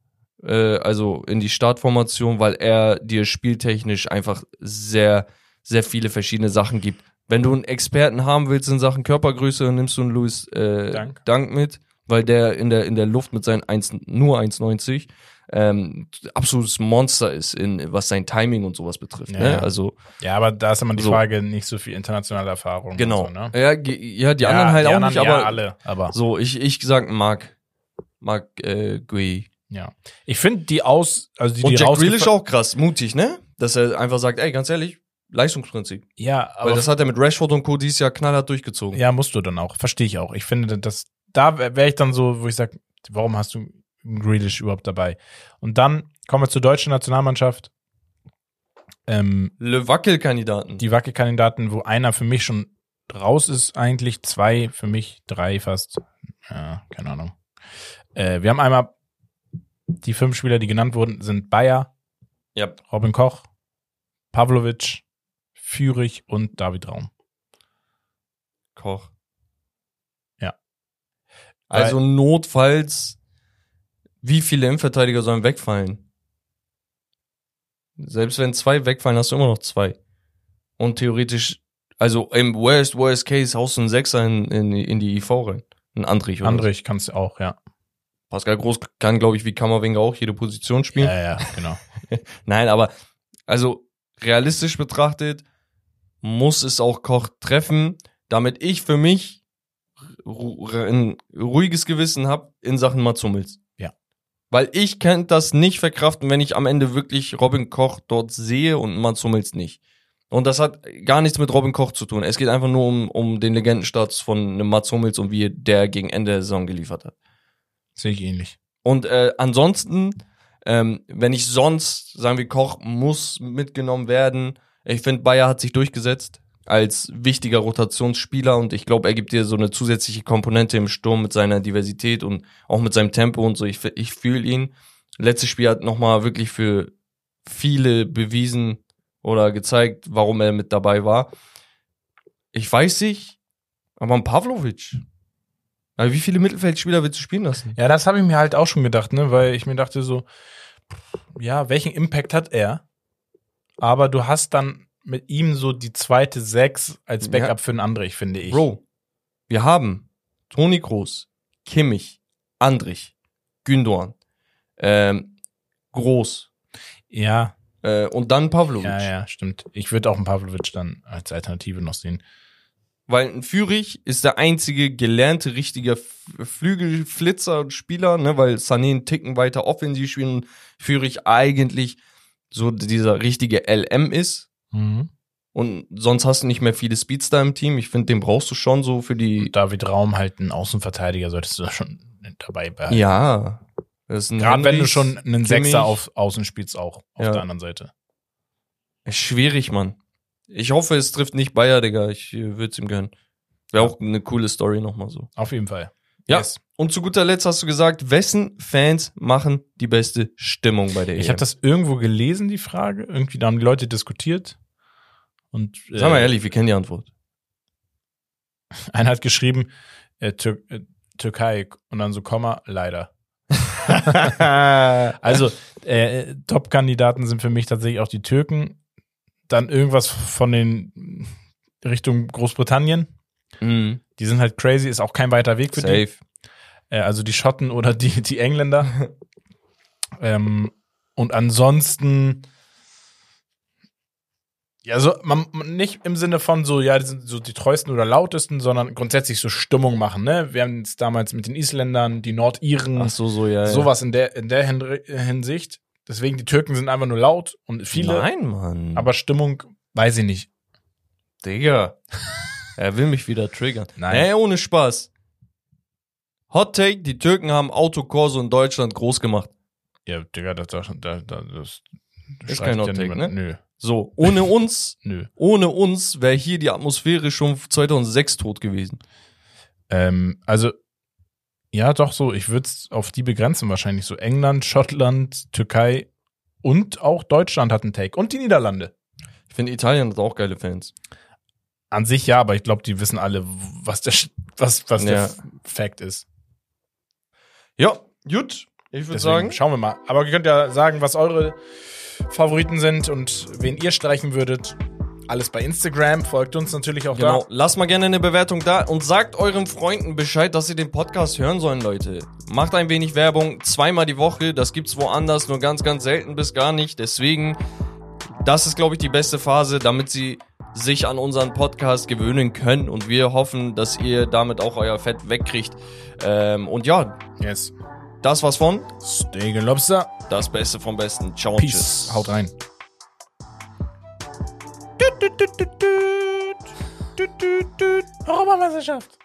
also in die Startformation, weil er dir spieltechnisch einfach sehr, sehr viele verschiedene Sachen gibt. Wenn du einen Experten haben willst in Sachen Körpergröße, dann nimmst du einen Lewis Dunk mit, weil der in der Luft mit seinen nur 1,90 absolutes Monster ist, was sein Timing und sowas betrifft. Ja. Ne? Also, ja, aber da ist immer die Frage, nicht so viel internationale Erfahrung. Genau. Und so, ne? Ja, die anderen halt auch nicht, aber alle, aber so, ich sag Mark Guay. Ja. Ich finde und Jack Grealish auch krass, mutig, ne? Dass er einfach sagt, ey, ganz ehrlich, Leistungsprinzip. Ja, aber weil das hat er mit Rashford und Co. dieses Jahr knallhart durchgezogen. Ja, musst du dann auch. Verstehe ich auch. Ich finde, da wäre ich dann so, wo ich sage, warum hast du Grealish überhaupt dabei? Und dann kommen wir zur deutschen Nationalmannschaft. Wackelkandidaten. Die Wackelkandidaten, wo einer für mich schon raus ist, eigentlich 2, für mich 3 fast. Ja, keine Ahnung. Wir haben einmal die 5 Spieler, die genannt wurden, sind Bayer, Robin Koch, Pavlovic, Führig und David Raum. Koch. Ja. Also notfalls, wie viele Innenverteidiger sollen wegfallen? Selbst wenn 2 wegfallen, hast du immer noch 2. Und theoretisch, also im Worst Case haust du einen 6er in die IV rein. Ein Andrich oder Andrich kannst du auch, ja. Pascal Groß kann, glaube ich, wie Kammerwinger auch jede Position spielen. Ja, genau. Nein, aber also realistisch betrachtet muss es auch Koch treffen, damit ich für mich ein ruhiges Gewissen habe in Sachen Mats Hummels. Ja. Weil ich kann das nicht verkraften, wenn ich am Ende wirklich Robin Koch dort sehe und Mats Hummels nicht. Und das hat gar nichts mit Robin Koch zu tun. Es geht einfach nur um den Legendenstatus von einem Mats Hummels und wie der gegen Ende der Saison geliefert hat. Sehe ich ähnlich. Und ansonsten, wenn ich sonst, sagen wir, Koch muss mitgenommen werden. Ich finde, Bayer hat sich durchgesetzt als wichtiger Rotationsspieler und ich glaube, er gibt dir so eine zusätzliche Komponente im Sturm mit seiner Diversität und auch mit seinem Tempo und so. Ich fühle ihn. Letztes Spiel hat nochmal wirklich für viele bewiesen oder gezeigt, warum er mit dabei war. Ich weiß nicht, aber ein Pavlovic. Aber wie viele Mittelfeldspieler willst du spielen lassen? Ja, das habe ich mir halt auch schon gedacht, ne, weil ich mir dachte so, ja, welchen Impact hat er? Aber du hast dann mit ihm so die zweite 6 als Backup für einen Andrich, finde ich. Bro, wir haben Toni Kroos, Kimmich, Andrich, Gündoğan, Groß. Ja. Und dann Pavlovic. Ja, stimmt. Ich würde auch einen Pavlovic dann als Alternative noch sehen. Weil ein Führig ist der einzige gelernte, richtige Flügelflitzer und Spieler, ne, weil Sané einen Ticken weiter offensiv spielt und Führig eigentlich so dieser richtige LM ist. Mhm. Und sonst hast du nicht mehr viele Speedster im Team. Ich finde, den brauchst du schon so für die... David Raum halt ein Außenverteidiger, solltest du da schon dabei behalten. Ja. Gerade wenn du schon einen Sechser auf Außen spielst, auch auf der anderen Seite. Schwierig, Mann. Ich hoffe, es trifft nicht Bayer, Digga. Ich würde es ihm gönnen. Wäre auch eine coole Story nochmal so. Auf jeden Fall. Ja. Yes. Und zu guter Letzt hast du gesagt, wessen Fans machen die beste Stimmung bei der EM? Ich habe das irgendwo gelesen, die Frage. Irgendwie, da haben die Leute diskutiert. Und Sag mal ehrlich, wir kennen die Antwort. einer hat geschrieben, Türkei und dann so Komma, leider. Also, Top-Kandidaten sind für mich tatsächlich auch die Türken. Dann irgendwas von den Richtung Großbritannien. Mhm. Die sind halt crazy, ist auch kein weiter Weg für die. Safe. Also die Schotten oder die Engländer. Und ansonsten, ja, so, nicht im Sinne von so, ja, die sind so die treuesten oder lautesten, sondern grundsätzlich so Stimmung machen, ne? Wir haben es damals mit den Isländern, die Nordiren, Ach so, ja. sowas in der Hinsicht. Deswegen, die Türken sind einfach nur laut und viele, Nein, Mann. aber Stimmung, weiß ich nicht. Digga. Er will mich wieder triggern. Nein. Ey, ohne Spaß. Hot Take, die Türken haben Autokorso in Deutschland groß gemacht. Ja, Digga, das Ist streitet kein Hot Take, niemand. ne? Nö. So, ohne uns, Nö. wäre hier die Atmosphäre schon 2006 tot gewesen. Also, ja, doch so. Ich würde es auf die begrenzen wahrscheinlich. So England, Schottland, Türkei und auch Deutschland hat einen Take. Und die Niederlande. Ich finde, Italien hat auch geile Fans. An sich ja, aber ich glaube, die wissen alle, was der Fact ist. Ja, gut. Ich würde sagen, Schauen wir mal. Aber ihr könnt ja sagen, was eure Favoriten sind und wen ihr streichen würdet. Alles bei Instagram. Folgt uns natürlich auch genau, da. lasst mal gerne eine Bewertung da und sagt euren Freunden Bescheid, dass sie den Podcast hören sollen, Leute. Macht ein wenig Werbung, 2-mal die Woche, das gibt's woanders, nur ganz, ganz selten bis gar nicht. Deswegen, das ist, glaube ich, die beste Phase, damit sie sich an unseren Podcast gewöhnen können und wir hoffen, dass ihr damit auch euer Fett wegkriegt. Und ja, Yes. das war's von Steak and Lobster. Das Beste vom Besten. Ciao und Peace. tschüss. Haut rein. Europameisterschaft.